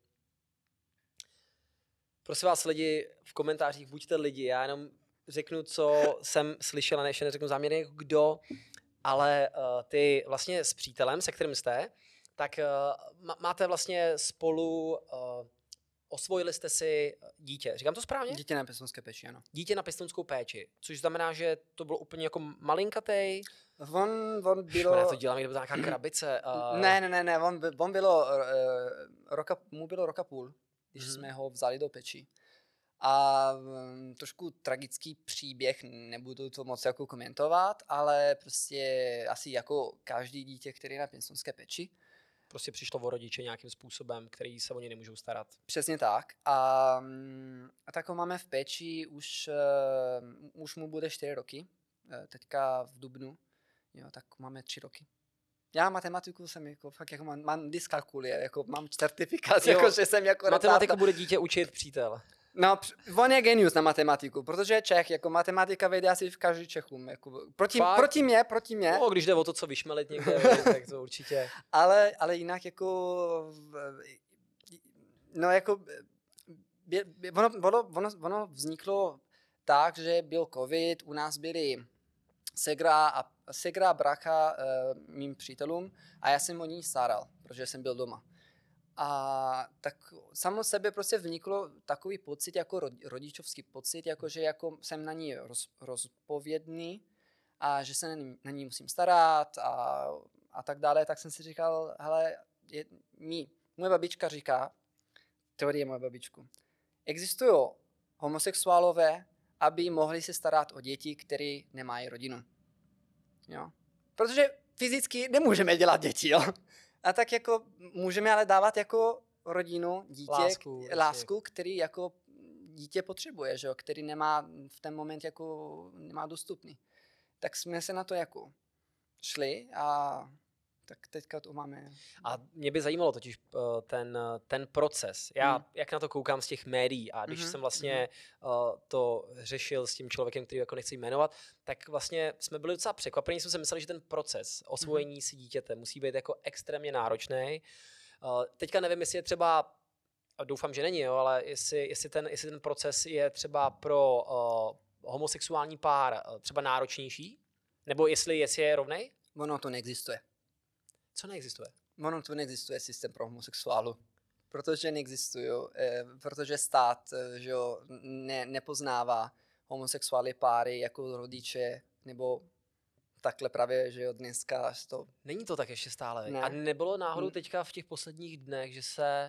Prosím vás lidi, v komentářích buďte lidi, já jenom řeknu, co jsem slyšel, a ještě neřeknu záměrně jako kdo, ale uh, ty vlastně s přítelem, se kterým jste, tak uh, máte vlastně spolu, uh, osvojili jste si dítě. Říkám to správně? Dítě na pěstounské péči, ano. Dítě na pěstounskou péči, což znamená, že to bylo úplně jako malinkatej. On, on Bylo... Já bylo... to dělám, kdyby to nějaká krabice. Uh... Ne, ne, ne, ne, on, by- on bylo, uh, roka, mu bylo roka půl, když Mhm. jsme ho vzali do péči. A um, trošku tragický příběh, nebudu to moc jako komentovat, ale prostě asi jako každý dítě, který je na pěstounské péči. Prostě přišlo o rodiče nějakým způsobem, který se o ně nemůžou starat. Přesně tak. A, mm, a tak ho máme v péči už, uh, už mu bude čtyři roky, uh, teďka v dubnu, jo, tak máme tři roky. Já matematiku jsem jako, fakt jako mám, mám dyskalkulie, jako mám certifikát, Jo, jako, že jsem jako Matematiku retarda. bude dítě učit přítel. No, př- on je genius na matematiku, protože je Čech, jako matematika vejde asi v každý Čechům, jako, proti, Fakt? proti mě, proti mě, No, když jde o to, co vyšmelit někde, viď, tak to určitě. ale, ale jinak jako, v- no jako, bě- bě- ono, ono, ono, ono vzniklo tak, že byl covid, u nás byli segra a, segra a bracha uh, mým přítelům a já jsem o ní staral, protože jsem byl doma. A tak samo sebe prostě vniklo takový pocit, jako ro- rodičovský pocit, jako že jako jsem na ní roz, rozpovědný a že se na ní, na ní musím starat a, a tak dále, tak jsem si říkal, hele, je, mí, moje babička říká, teorie moje babičku, existují homosexuálové, aby mohli se starat o děti, které nemají rodinu. Jo? Protože fyzicky nemůžeme dělat děti, jo? A tak jako můžeme ale dávat jako rodinu, dítě, Lásku, k- jasně. lásku, který jako dítě potřebuje, že jo? Který nemá v ten moment jako nemá dostupný. Tak jsme se na to jako šli a tak teďka to máme. A mě by zajímalo totiž uh, ten, uh, ten proces. Já, Mhm. jak na to koukám z těch médií a když Mhm, jsem vlastně uh, to řešil s tím člověkem, který jako nechci jmenovat, tak vlastně jsme byli docela překvapení, jsme si mysleli, že ten proces osvojení si dítěte musí být jako extrémně náročný. Uh, teďka nevím, jestli je třeba, a doufám, že není, jo, ale jestli, jestli, ten, jestli ten proces je třeba pro uh, homosexuální pár uh, třeba náročnější? Nebo jestli, jestli je rovnej? Ono to neexistuje. Co neexistuje? Ono to neexistuje systém pro homosexuálu. Protože neexistují, eh, protože stát eh, že jo, ne, nepoznává homosexuální páry jako rodiče, nebo takhle právě, že jo, dneska to... Není to tak ještě stále. Ne. A nebylo náhodou Hmm. teďka v těch posledních dnech, že se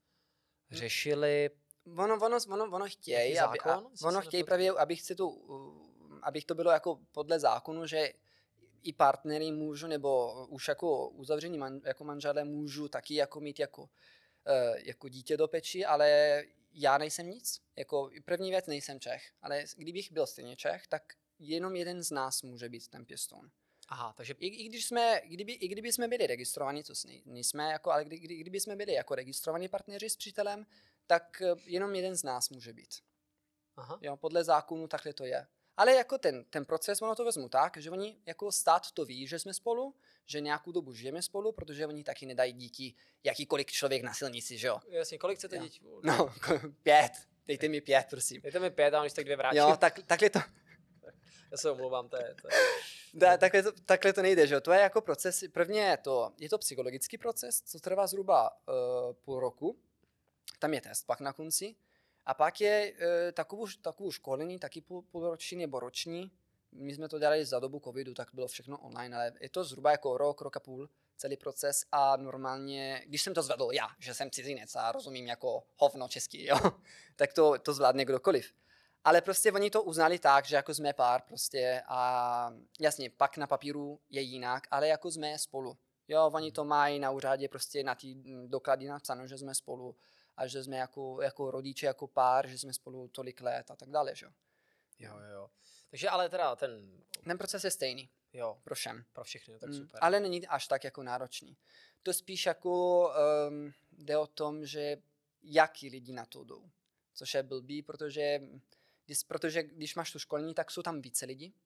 řešili... Ono, ono, ono, ono chtějí, Nějaký aby, zákon, a, jestli ono se chtějí nepletu? právě, abych si to, uh, abych to bylo jako podle zákonu, že i partnery můžu, nebo už jako uzavření man, jako manželé můžu taky jako mít jako, uh, jako dítě do peči, ale já nejsem nic. Jako první věc nejsem Čech, ale kdybych byl stejně Čech, tak jenom jeden z nás může být ten pěstoun. Aha, takže I, i, když jsme, kdyby, I kdyby jsme byli registrovaní, co nej, nejsme, jako, ale kdy, kdy, kdyby jsme byli jako registrovaní partneři s přítelem, tak eh, jenom jeden z nás může být. aha. Jo, podle zákonu takhle to je. Ale jako ten, ten proces, ono to vezmu tak, že oni jako stát to ví, že jsme spolu, že nějakou dobu žijeme spolu, protože oni taky nedají děti jakýkoliv člověk na silnici, že jo. Jasně, kolik chcete Jo. dětí? No, pět. Dejte mi pět, prosím. Dejte mi pět a oni tak dvě vrátí. Jo, tak, takhle to... Já se omlouvám, to je... To je... Da, takhle, to, takhle to nejde, že jo? To je jako proces, prvně je to, je to psychologický proces, co trvá zhruba uh, půl roku, tam je test pak na konci, a pak je uh, takovou, takovou školení, taky půl, půlroční nebo roční, my jsme to dělali za dobu covidu, tak bylo všechno online, ale je to zhruba jako rok, rok a půl, celý proces a normálně, když jsem to zvedl já, že jsem cizinec a rozumím jako hovno český, jo, tak to, to zvládne kdokoliv. Ale prostě oni to uznali tak, že jako jsme pár prostě a jasně, pak na papíru je jinak, ale jako jsme spolu. Jo, oni to mají na úřadě prostě na ty doklady napsáno, že jsme spolu a že jsme jako, jako rodiče, jako pár, že jsme spolu tolik let a tak dále, že jo. Jo, jo, jo. Takže ale teda ten... Ten proces je stejný Jo, pro všem. pro všechny, tak Mm, super. ale není až tak jako náročný. To spíš jako um, jde o tom, že jaký lidi na to jdou. Což je blbý, protože když, protože když máš tu školní, tak jsou tam více lidí.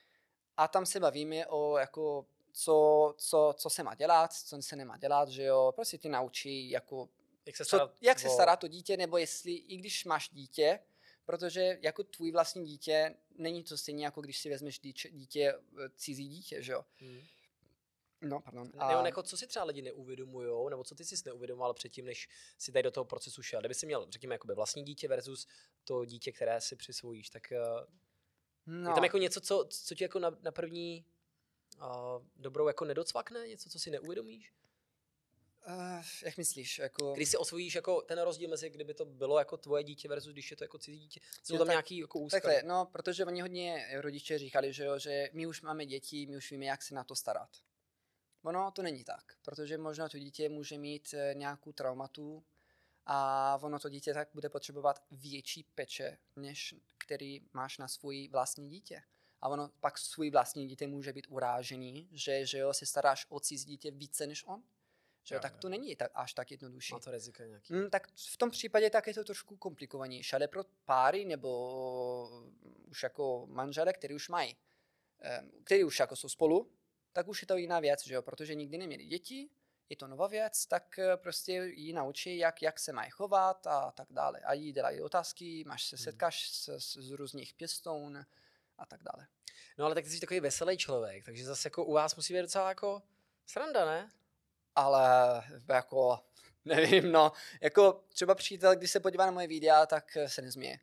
A tam se bavíme o jako co, co, co se má dělat, co se nemá dělat, že jo. Prostě ti naučí jako Jak se co, starat jak se o- stará to dítě, nebo jestli, i když máš dítě, protože jako tvůj vlastní dítě není to stejně, jako když si vezmeš dítě, dítě eh, cizí dítě, že jo. Hmm. No, pardon. A... Nebo jako, co si třeba lidi neuvědomujou, nebo co ty jsi neuvědomoval předtím, než si tady do toho procesu šel. Kdyby si měl, řekněme, jakoby vlastní dítě versus to dítě, které si přisvojíš, tak uh, no, je tam jako něco, co, co ti jako na, na první uh, dobrou jako nedocvakne? Něco, co si neuvědomíš? uh, jak myslíš, jako... Když si osvojíš jako ten rozdíl mezi, kdyby to bylo jako tvoje dítě versus když je to jako cizí dítě. Jsou Jo, tam tak- nějaký jako úskalí? Takhle, no, protože oni hodně rodiče říkali, že jo, že my už máme děti, my už víme, jak se na to starat. Ono to není tak, protože možná to dítě může mít eh, nějakou traumatu a ono to dítě tak bude potřebovat větší peče, než který máš na svůj vlastní dítě. A ono pak svůj vlastní dítě může být urážený, že, že jo, se staráš o cizí dítě více než on. Že jo, Jo, tak jo. to není tak, až tak jednodušší. Má to riziko nějaký. Hmm, tak v tom případě tak je to trošku komplikovanější, ale pro páry nebo už jako manžele, který už mají, em, který už jako jsou spolu, tak už je to jiná věc, že jo? Protože nikdy neměli děti, je to nová věc, tak eh, prostě ji naučí, jak, jak se mají chovat a tak dále. A jí dělají otázky, máš se setkáš s, s, z různých pěstoun a tak dále. No ale tak ty jsi takový veselý člověk, takže zase jako u vás musí být docela jako sranda, ne? Ale jako, nevím, no, jako třeba přítel, když se podívá na moje videa, tak eh, se nezměje.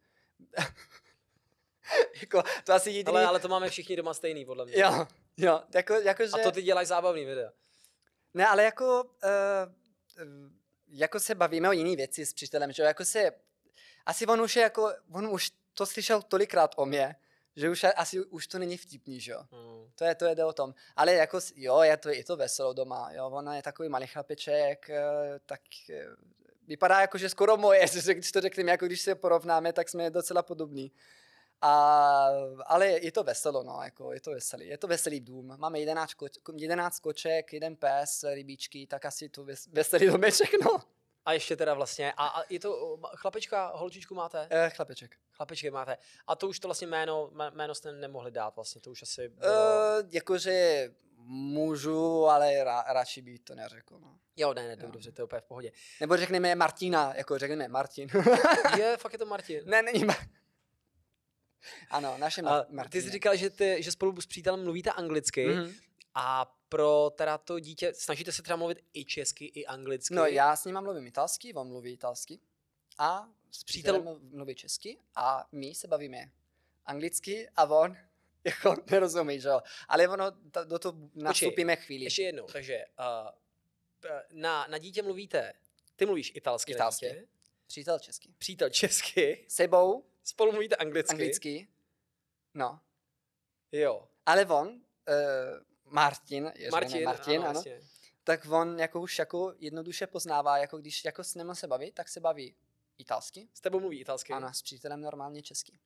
jako, to asi jediný... Ale, ale to máme všichni doma stejný, podle mě. Jo, jo, jako, jako že... A to ty děláš zábavný videa. Ne, ale jako, uh, uh, jako se bavíme o jiný věci s přítelem, že jo, jako se, asi on už je jako, on už to slyšel tolikrát o mě, že už asi už to není vtipný, že jo. Hmm. To je, to je jde o tom. Ale jako, s- jo, je to, je to veselo doma, jo, ona je takový malý chlapeček, eh, tak eh, vypadá jako, že skoro moje, když to řekneme, jako když se porovnáme, tak jsme docela podobní. A, ale je to veselo, no, jako je to veselý. Je to veselý dům. Máme jedenáct, koč, jedenáct koček, jeden pes, rybíčky, tak asi to ves, veselý domeček, no. A ještě teda vlastně, a, a je to o, chlapečka, holčičku máte? Eh, chlapeček. Chlapečky máte. A to už to vlastně jméno, jmé- jméno jste nemohli dát vlastně, to už asi bylo... Eh, jakože můžu, ale ra, radši bych to neřekl, no. Jo, ne, ne, jo. dobře, to je úplně v pohodě. Nebo řekneme Martina, jako řekneme Martin. Je, fakt je to Martin. ne, není Mar- Ano, naše A Mar- ty Martine. jsi říkal, že, ty, že spolu s přítelem mluvíte anglicky Mhm. a pro teda to dítě, snažíte se třeba mluvit i česky, i anglicky? No já s ním mluvím italsky, on mluví italsky a s Přítel- přítelem mluví česky a my se bavíme anglicky a on jako nerozumí, že jo. Ale ono, ta, do toho nastupíme chvíli. Ještě jednou, takže uh, na, na dítě mluvíte, ty mluvíš italsky, Italsky. na dítě, Přítel česky. přítel česky, Sebou spolu mluvíte anglicky. anglicky, no. Jo. Ale on, uh, Martin, je Martin, Martin ano, ano, jasně. tak on jako už jako jednoduše poznává, jako když jako s ním se baví, tak se baví italsky. S tebou mluví italsky. Ano, s přítelem normálně česky.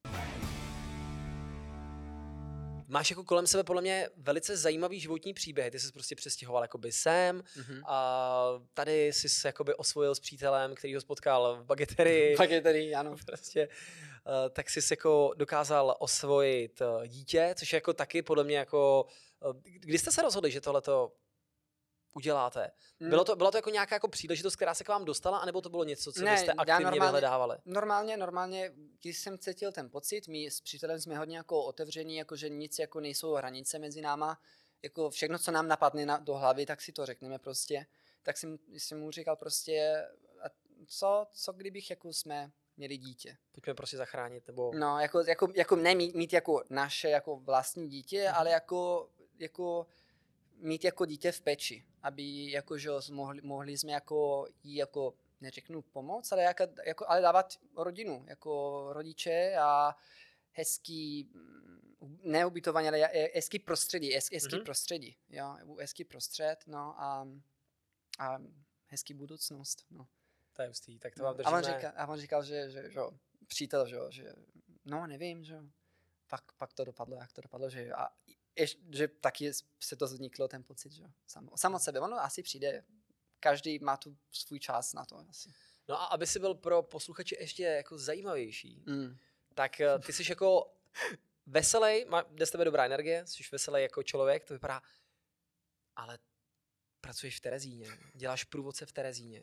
Máš jako kolem sebe podle mě velice zajímavý životní příběh. Ty jsi prostě přestěhoval jakoby sem Mhm. a tady jsi se jakoby osvojil s přítelem, který ho spotkal v bageterii. Pak je tady, ano. Prostě, uh, tak jsi jako dokázal osvojit uh, dítě, což je jako taky podle mě jako... Uh, kdy jste se rozhodli, že tohleto uděláte? Hmm. Bylo to, byla to jako nějaká jako příležitost, která se k vám dostala, anebo to bylo něco, co Ne, vy jste já aktivně normálně- vyhledávali? Normálně, normálně, když jsem cítil ten pocit, my s přítelem jsme hodně jako otevření, jako že nic jako nejsou hranice mezi náma, jako všechno, co nám napadne na, do hlavy, tak si to řekneme prostě. Tak jsem, jsem mu říkal prostě, a co, co kdybych jako jsme měli dítě. Pojďme prostě zachránit, nebo... No, jako, jako, jako ne mít, mít jako naše jako vlastní dítě, Mhm. ale jako, jako mít jako dítě v péči, aby jako, že mohli, mohli jsme jako jí jako, neřeknu pomoc, ale, jako, jako, ale dávat rodinu, jako rodiče a hezký, mm, ne ubytování, ale je- hezký prostředí, hez, hezký Mhm. prostředí, jo, hezký prostřed, no a, a hezký budoucnost, no. To je hustý, tak to vám A držíme. on říkal, a on říkal že, že, že jo, přítel, že, jo, že no nevím, že jo. Pak, pak to dopadlo, jak to dopadlo, že jo. A ješ, že taky se to vzniklo, ten pocit, že jo. Sam, sam od sebe, ono asi přijde, každý má tu svůj čas na to asi. No a aby si byl pro posluchače ještě jako zajímavější, Mm. tak eh, ty jsi jako veselý, má, jde z tebe dobrá energie, jsi veselý jako člověk, to vypadá, ale pracuješ v Terezíně, děláš průvodce v Terezíně.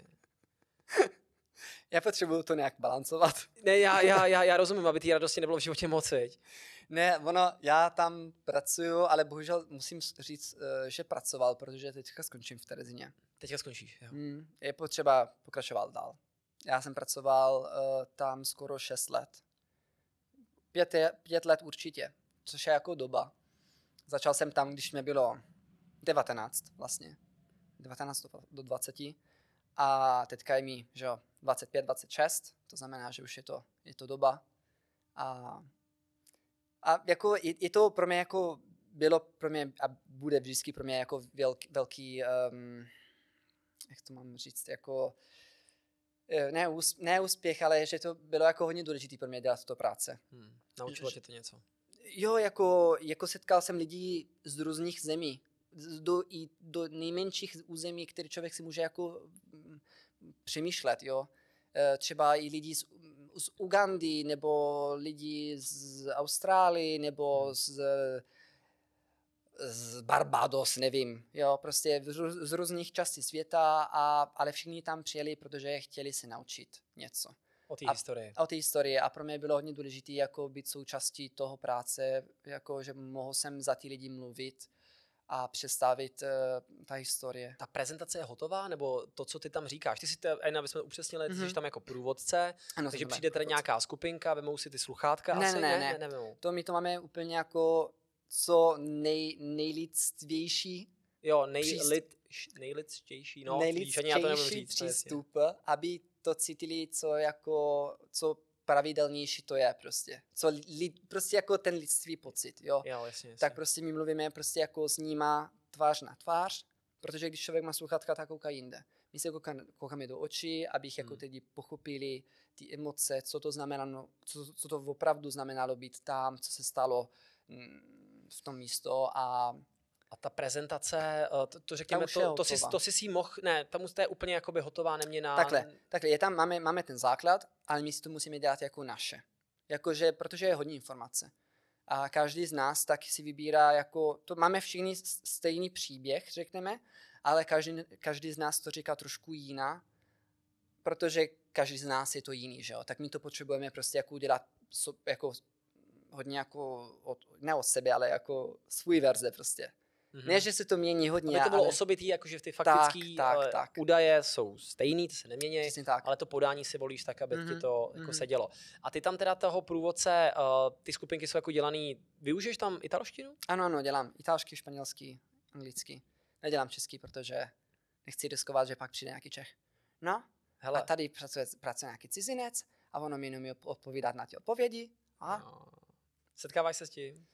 Já potřebuju to nějak balancovat. Ne, já, já, já, já rozumím, aby té radosti nebylo v životě moc, viď? Ne, ono, já tam pracuju, ale bohužel musím říct, eh, že pracoval, protože teďka skončím v Terezíně. Teďka skončíš, jo. Hmm, je potřeba pokračovat dál. Já jsem pracoval uh, tam skoro šest let. Pět, je, pět let určitě, což je jako doba. Začal jsem tam, když mě bylo devatenáct vlastně. devatenáct do- do dvaceti. A teďka je mi, že jo, dvacet pět, dvacet šest, to znamená, že už je to, je to doba. A, a jako je, je to pro mě jako bylo pro mě a bude vždycky pro mě jako velký, velký um, jak to mám říct, jako eh, ne, ús, ne úspěch, ale že to bylo jako hodně důležité pro mě dělat tuto práce. Hmm. Naučilo tě to něco. Jo, jako, jako setkal jsem lidí z různých zemí, z- do, i do nejmenších území, které člověk si může jako mm, přemýšlet, jo. Eh, Třeba i lidi z, z Ugandy, nebo lidi z Austrálie, nebo z, z Barbados, nevím, jo, prostě z, rů- z různých částí světa, a, ale všichni tam přijeli, protože chtěli se naučit něco O té A- historii. o té historii, a pro mě bylo hodně důležité jako být součástí toho práce, jako že mohl jsem za ty lidi mluvit a představit uh, ta historie. Ta prezentace je hotová, nebo to, co ty tam říkáš? Ty si, te, jen aby jsme upřesnili, ty Mhm. jsi tam jako průvodce, Ano, takže jsem přijde tady průvodce. nějaká skupinka, vemou si ty sluchátka Ne, asi? ne, ne, ne. nevemou. To my to máme úplně jako co nej, nejlidstvější, Jo, Přístup. nejlid, š- nejlidstější, no, víš, ani já to nemůžu říct. no, jasně. přístup, aby to cítili, co jako, co pravidelnější to je prostě. Co li, prostě jako ten lidský pocit, jo. Jo, jasně, jasně. Tak prostě my mluvíme prostě jako s nima tvář na tvář, protože když člověk má sluchátka, tak kouká jinde. My se kouká, koukáme do očí, abych jako Hmm. tedy pochopili ty emoce, co to znamenalo, co, co to opravdu znamenalo být tam, co se stalo mm, v tom místo, a A ta prezentace, eh, to, to řekněme, už je to, to, jsi, hotová. to jsi si mohl, ne, tam už to je úplně jakoby hotová, neměná. takhle, takhle, je tam, máme, máme ten základ, ale my si to musíme dělat jako naše. Jakože, protože je hodně informace. A každý z nás tak si vybírá jako, to máme všichni s- stejný příběh, řekneme, ale každý, každý z nás to říká trošku jiná, protože každý z nás je to jiný, že jo. Tak my to potřebujeme prostě jako udělat so, jako hodně jako, od, ne od sebe, ale jako svůj verze prostě. Mhm. Ne, že se to mění hodně, Aby to bylo ale osobitý, jakože ty faktický tak, uh, tak. údaje jsou stejný, ty se nemění, přesně tak. ale to podání si volíš tak, aby Mhm, ti to jako mhm. sedělo. A ty tam teda toho průvodce, uh, ty skupinky jsou jako dělaný, využiješ tam italštinu? Ano, ano, dělám italský, španělský, anglický. Nedělám český, protože nechci riskovat, že pak přijde nějaký Čech. No, Hele, a tady pracuje, pracuje nějaký cizinec a ono mi jenom odpovídat na ty odpovědi. A no. Setkáváš se s tím?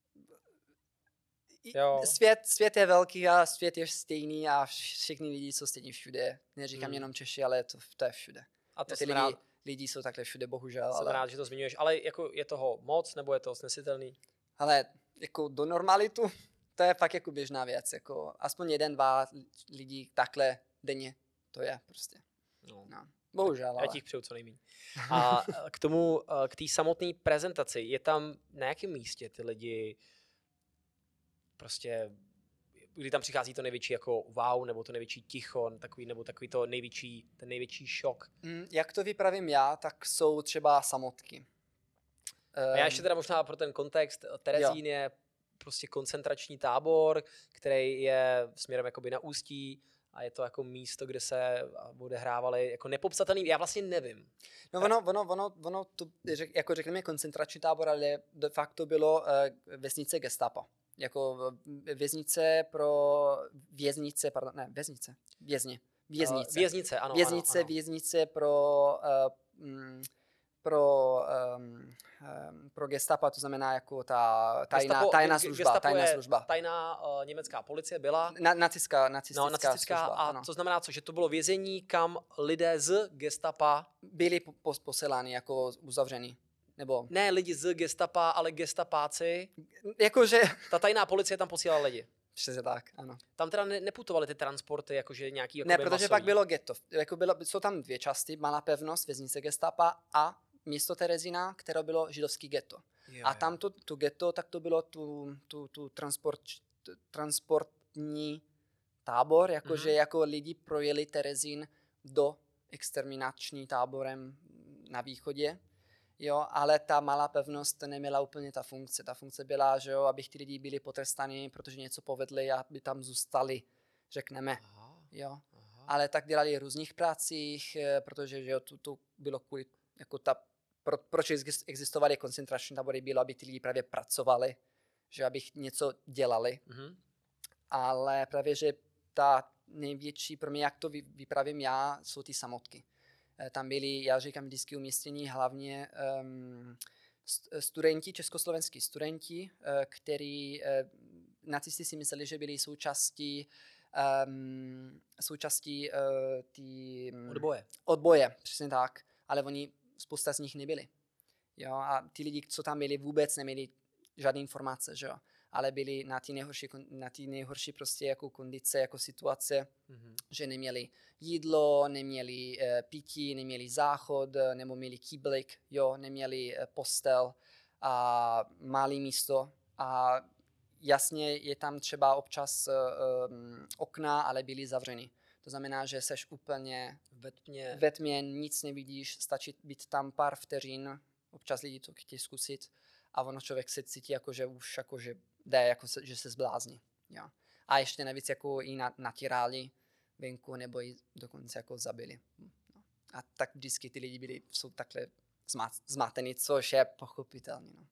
i- Jo. svět, svět je velký a svět je stejný a všichni lidi jsou stejně všude. Neříkám Hmm. jenom Češi, ale to, to je všude. A to Ty jsem lidi, rád, lidi jsou takhle všude, bohužel. jsem Ale, rád, že to zmiňuješ, ale jako je toho moc, nebo je to snesitelný? ale jako do normalitu, to je fakt jako běžná věc. Jako aspoň jeden, dva lidi takhle denně, to je prostě. No. No. Bohužel, Já ale. ti jich přeju co nejméně. A eh, k tomu, eh, k té samotné prezentaci, je tam na jakém místě ty lidi prostě, kdy tam přichází to největší jako wow, nebo to největší ticho, takový, nebo takový to největší, ten největší šok. Mm, jak to vypravím já, tak jsou třeba samotky. A já ještě teda možná pro ten kontext, Terezín je prostě koncentrační tábor, který je směrem jakoby na Ústí a je to jako místo, kde se odehrávaly jako nepopsatelný, já vlastně nevím. No ono, ono, ono, ono to, řek, jako řekněme koncentrační tábor, ale de facto bylo uh, vesnice gestapa. Jako věznice pro věznice, pardon, ne, věznice, vězně, věznice. Uh, věznice, ano. Věznice, ano, ano. věznice pro, uh, mm, pro, um, um, pro gestapa, to znamená jako ta tajná, Gestapo- tajná ge- služba, Gestapo tajná je služba. Tajná uh, německá policie byla. Na, nacistická, nacistická, No, nacistická služba, a ano. to znamená co, že to bylo vězení, kam lidé z gestapa, Byli po, po, poseláni jako uzavřený. Nebo, ne lidi z gestapa, ale gestapáci, jakože, ta tajná policie tam posílala lidi. přesně tak, ano. Tam teda ne, neputovaly ty transporty, jakože nějaký jako Ne, protože pak bylo ghetto. Jako bylo, jsou tam dvě části, malá pevnost, věznice gestapa a město Terezína, které bylo židovský ghetto. Jo, A tam to, tu ghetto, tak to bylo tu, tu, tu transport, transportní tábor, jakože Mhm. jako lidi projeli Terezín do exterminační táborem na východě. Jo, ale ta malá pevnost neměla úplně ta funkce. Ta funkce byla, že jo, aby ty lidi byli potrestáni, protože něco povedli a aby tam zůstali, řekneme. Aha, Jo. aha. Ale tak dělali v různých pracích, eh, protože že jo, to, to bylo kvůli, jako ta, pro, proč exist- existovaly koncentrační tábory, bylo, aby ty lidi právě pracovali, že aby něco dělali. Mhm. Ale právě, že ta největší, pro mě, jak to vy, vypravím já, jsou ty samotky. Eh, Tam byli, já říkám, vždycky umístění hlavně um, studenti, československí studenti, eh, který eh, nacisti si mysleli, že byli součástí um, součástí uh, tý, um, Odboje. odboje, přesně tak, ale oni, spousta z nich nebyli. Jo, a ty lidi, co tam byli, vůbec neměli žádné informace, že jo, ale byli na ty nejhorší, kon- na ty nejhorší prostě jako kondice, jako situace, Mhm. že neměli jídlo, neměli uh, pití, neměli záchod, eh, nebo měli kýblik, jo, neměli uh, postel a malé místo a jasně je tam třeba občas uh, um, okna, ale byly zavřeny. To znamená, že seš úplně Ve tmě. ve tmě, nic nevidíš, stačí být tam pár vteřin, občas lidi to chtějí zkusit a ono člověk se cítí jako, že už jako, že jde, jako se, že se zblázní. Jo. A ještě navíc jako i na, natírali venku nebo i dokonce jako zabili. No. A tak vždycky ty lidi byli, jsou takhle zmá, zmatení, což je pochopitelné. No.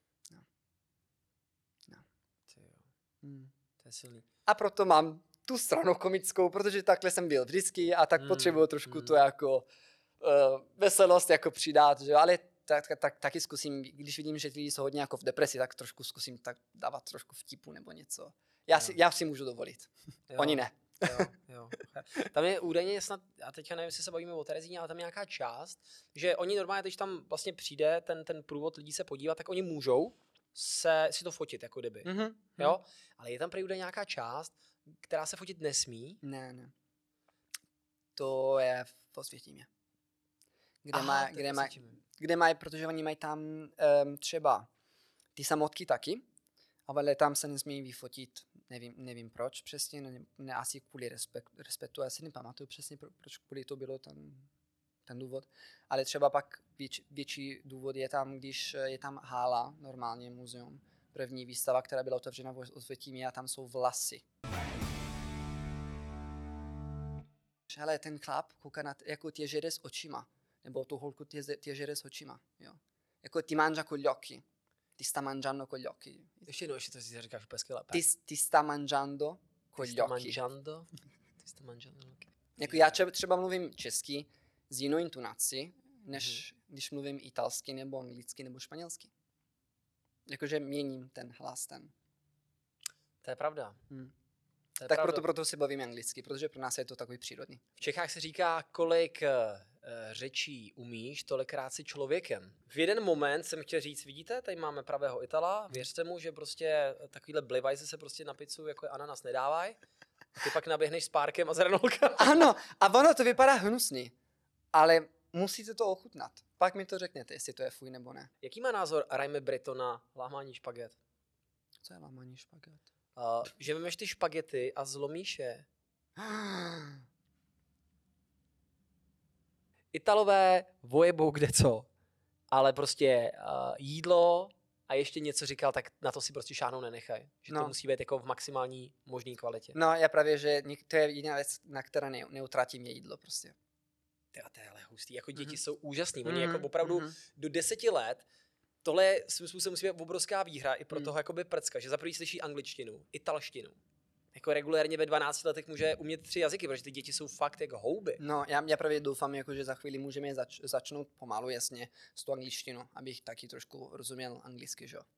Ty jo, Hmm. to je silný. A proto mám tu stranu komickou, protože takhle jsem byl vždycky a tak Mm, mm, potřebuju trošku mm. to jako uh, veselost jako přidat, že jo? Ale tak, tak, tak, taky zkusím, když vidím, že ty lidi jsou hodně jako v depresi, tak trošku zkusím tak dávat trošku vtipu nebo něco. Já Jo. si, já si můžu dovolit, Jo, oni ne. Jo, jo. Tam je údajně snad, a teďka nevím, jestli se bavíme o Terezíně, ale tam je nějaká část, že oni normálně, když tam vlastně přijde ten, ten průvod lidí se podívat, tak oni můžou se, si to fotit, jako kdyby. Mm-hmm. Jo? Ale je tam prý údajně nějaká část, která se fotit nesmí. Ne, ne. To je v Osvětímě. Kde Aha, má, to je kde v mají, Osvětimi. kde mají, protože oni mají tam um, třeba ty samotky taky, ale tam se nesmí vyfotit, nevím, nevím proč přesně, ne, ne asi kvůli respekt, respektu, já si nepamatuju přesně, pro, proč kvůli to bylo tam ten důvod. Ale třeba pak věč, větší důvod je tam, když je tam hála, normálně muzeum. První výstava, která byla otevřena v Osvětimi a tam jsou vlasy. Hele, ten chlap kouká na, jako ti žere s očima. Nebo tu holku ti, ti žere s očima. Jo. Jako ti mangia con gli occhi. Ti sta mangiando con gli occhi. Ještě jednou, ještě to si říkáš úplně skvěle. Ti, ti sta mangiando con Ty gli sta occhi. mangiando. Ty sta mangiando. Okay. Jako já třeba, třeba mluvím česky s jinou intonací, než mm-hmm. když mluvím italsky, nebo anglicky, nebo španělsky. Jakože měním ten hlas ten. To je pravda. Hmm. To je Tak pravda. proto, proto si bavím anglicky, protože pro nás je to takový přírodní. V Čechách se říká, kolik uh, řečí umíš, tolikrát si člověkem. V jeden moment jsem chtěl říct, vidíte, tady máme pravého Itala, věřte mu, že prostě takovýhle blivajzy se prostě na pizzu jako je ananas nedávají. A ty pak naběhneš s párkem a s hranolkama. Ano, a ono to vypadá hnusný, ale musíte to ochutnat. Pak mi to řekněte, jestli to je fuj nebo ne. Jaký má názor Raime Brito na lámání špaget? Co je lámaní špaget? Uh, že vemeš ty špagety a zlomíš je. Italové vojebou kde co, ale prostě uh, jídlo a ještě něco říkal, tak na to si prostě šáhnou nenechaj. Že No. to musí být jako v maximální možné kvalitě. No, já právě, že to je jediná věc, na které ne, neutratím je jídlo prostě. Ty, to je ale hustý. Jako děti Mhm. jsou úžasný. Oni Mhm, jako opravdu mhm. do deseti let, tohle je svým způsobem musí být obrovská výhra i pro Mhm. toho jakoby prcka, že za prvý slyší angličtinu, italštinu. Jako regulérně ve dvanácti letech může umět tři jazyky, protože ty děti jsou fakt jako houby. No, já, já právě doufám, jako, že za chvíli můžeme zač, začnout pomalu, jasně, s tou angličtinou, abych taky trošku rozuměl anglicky, že jo.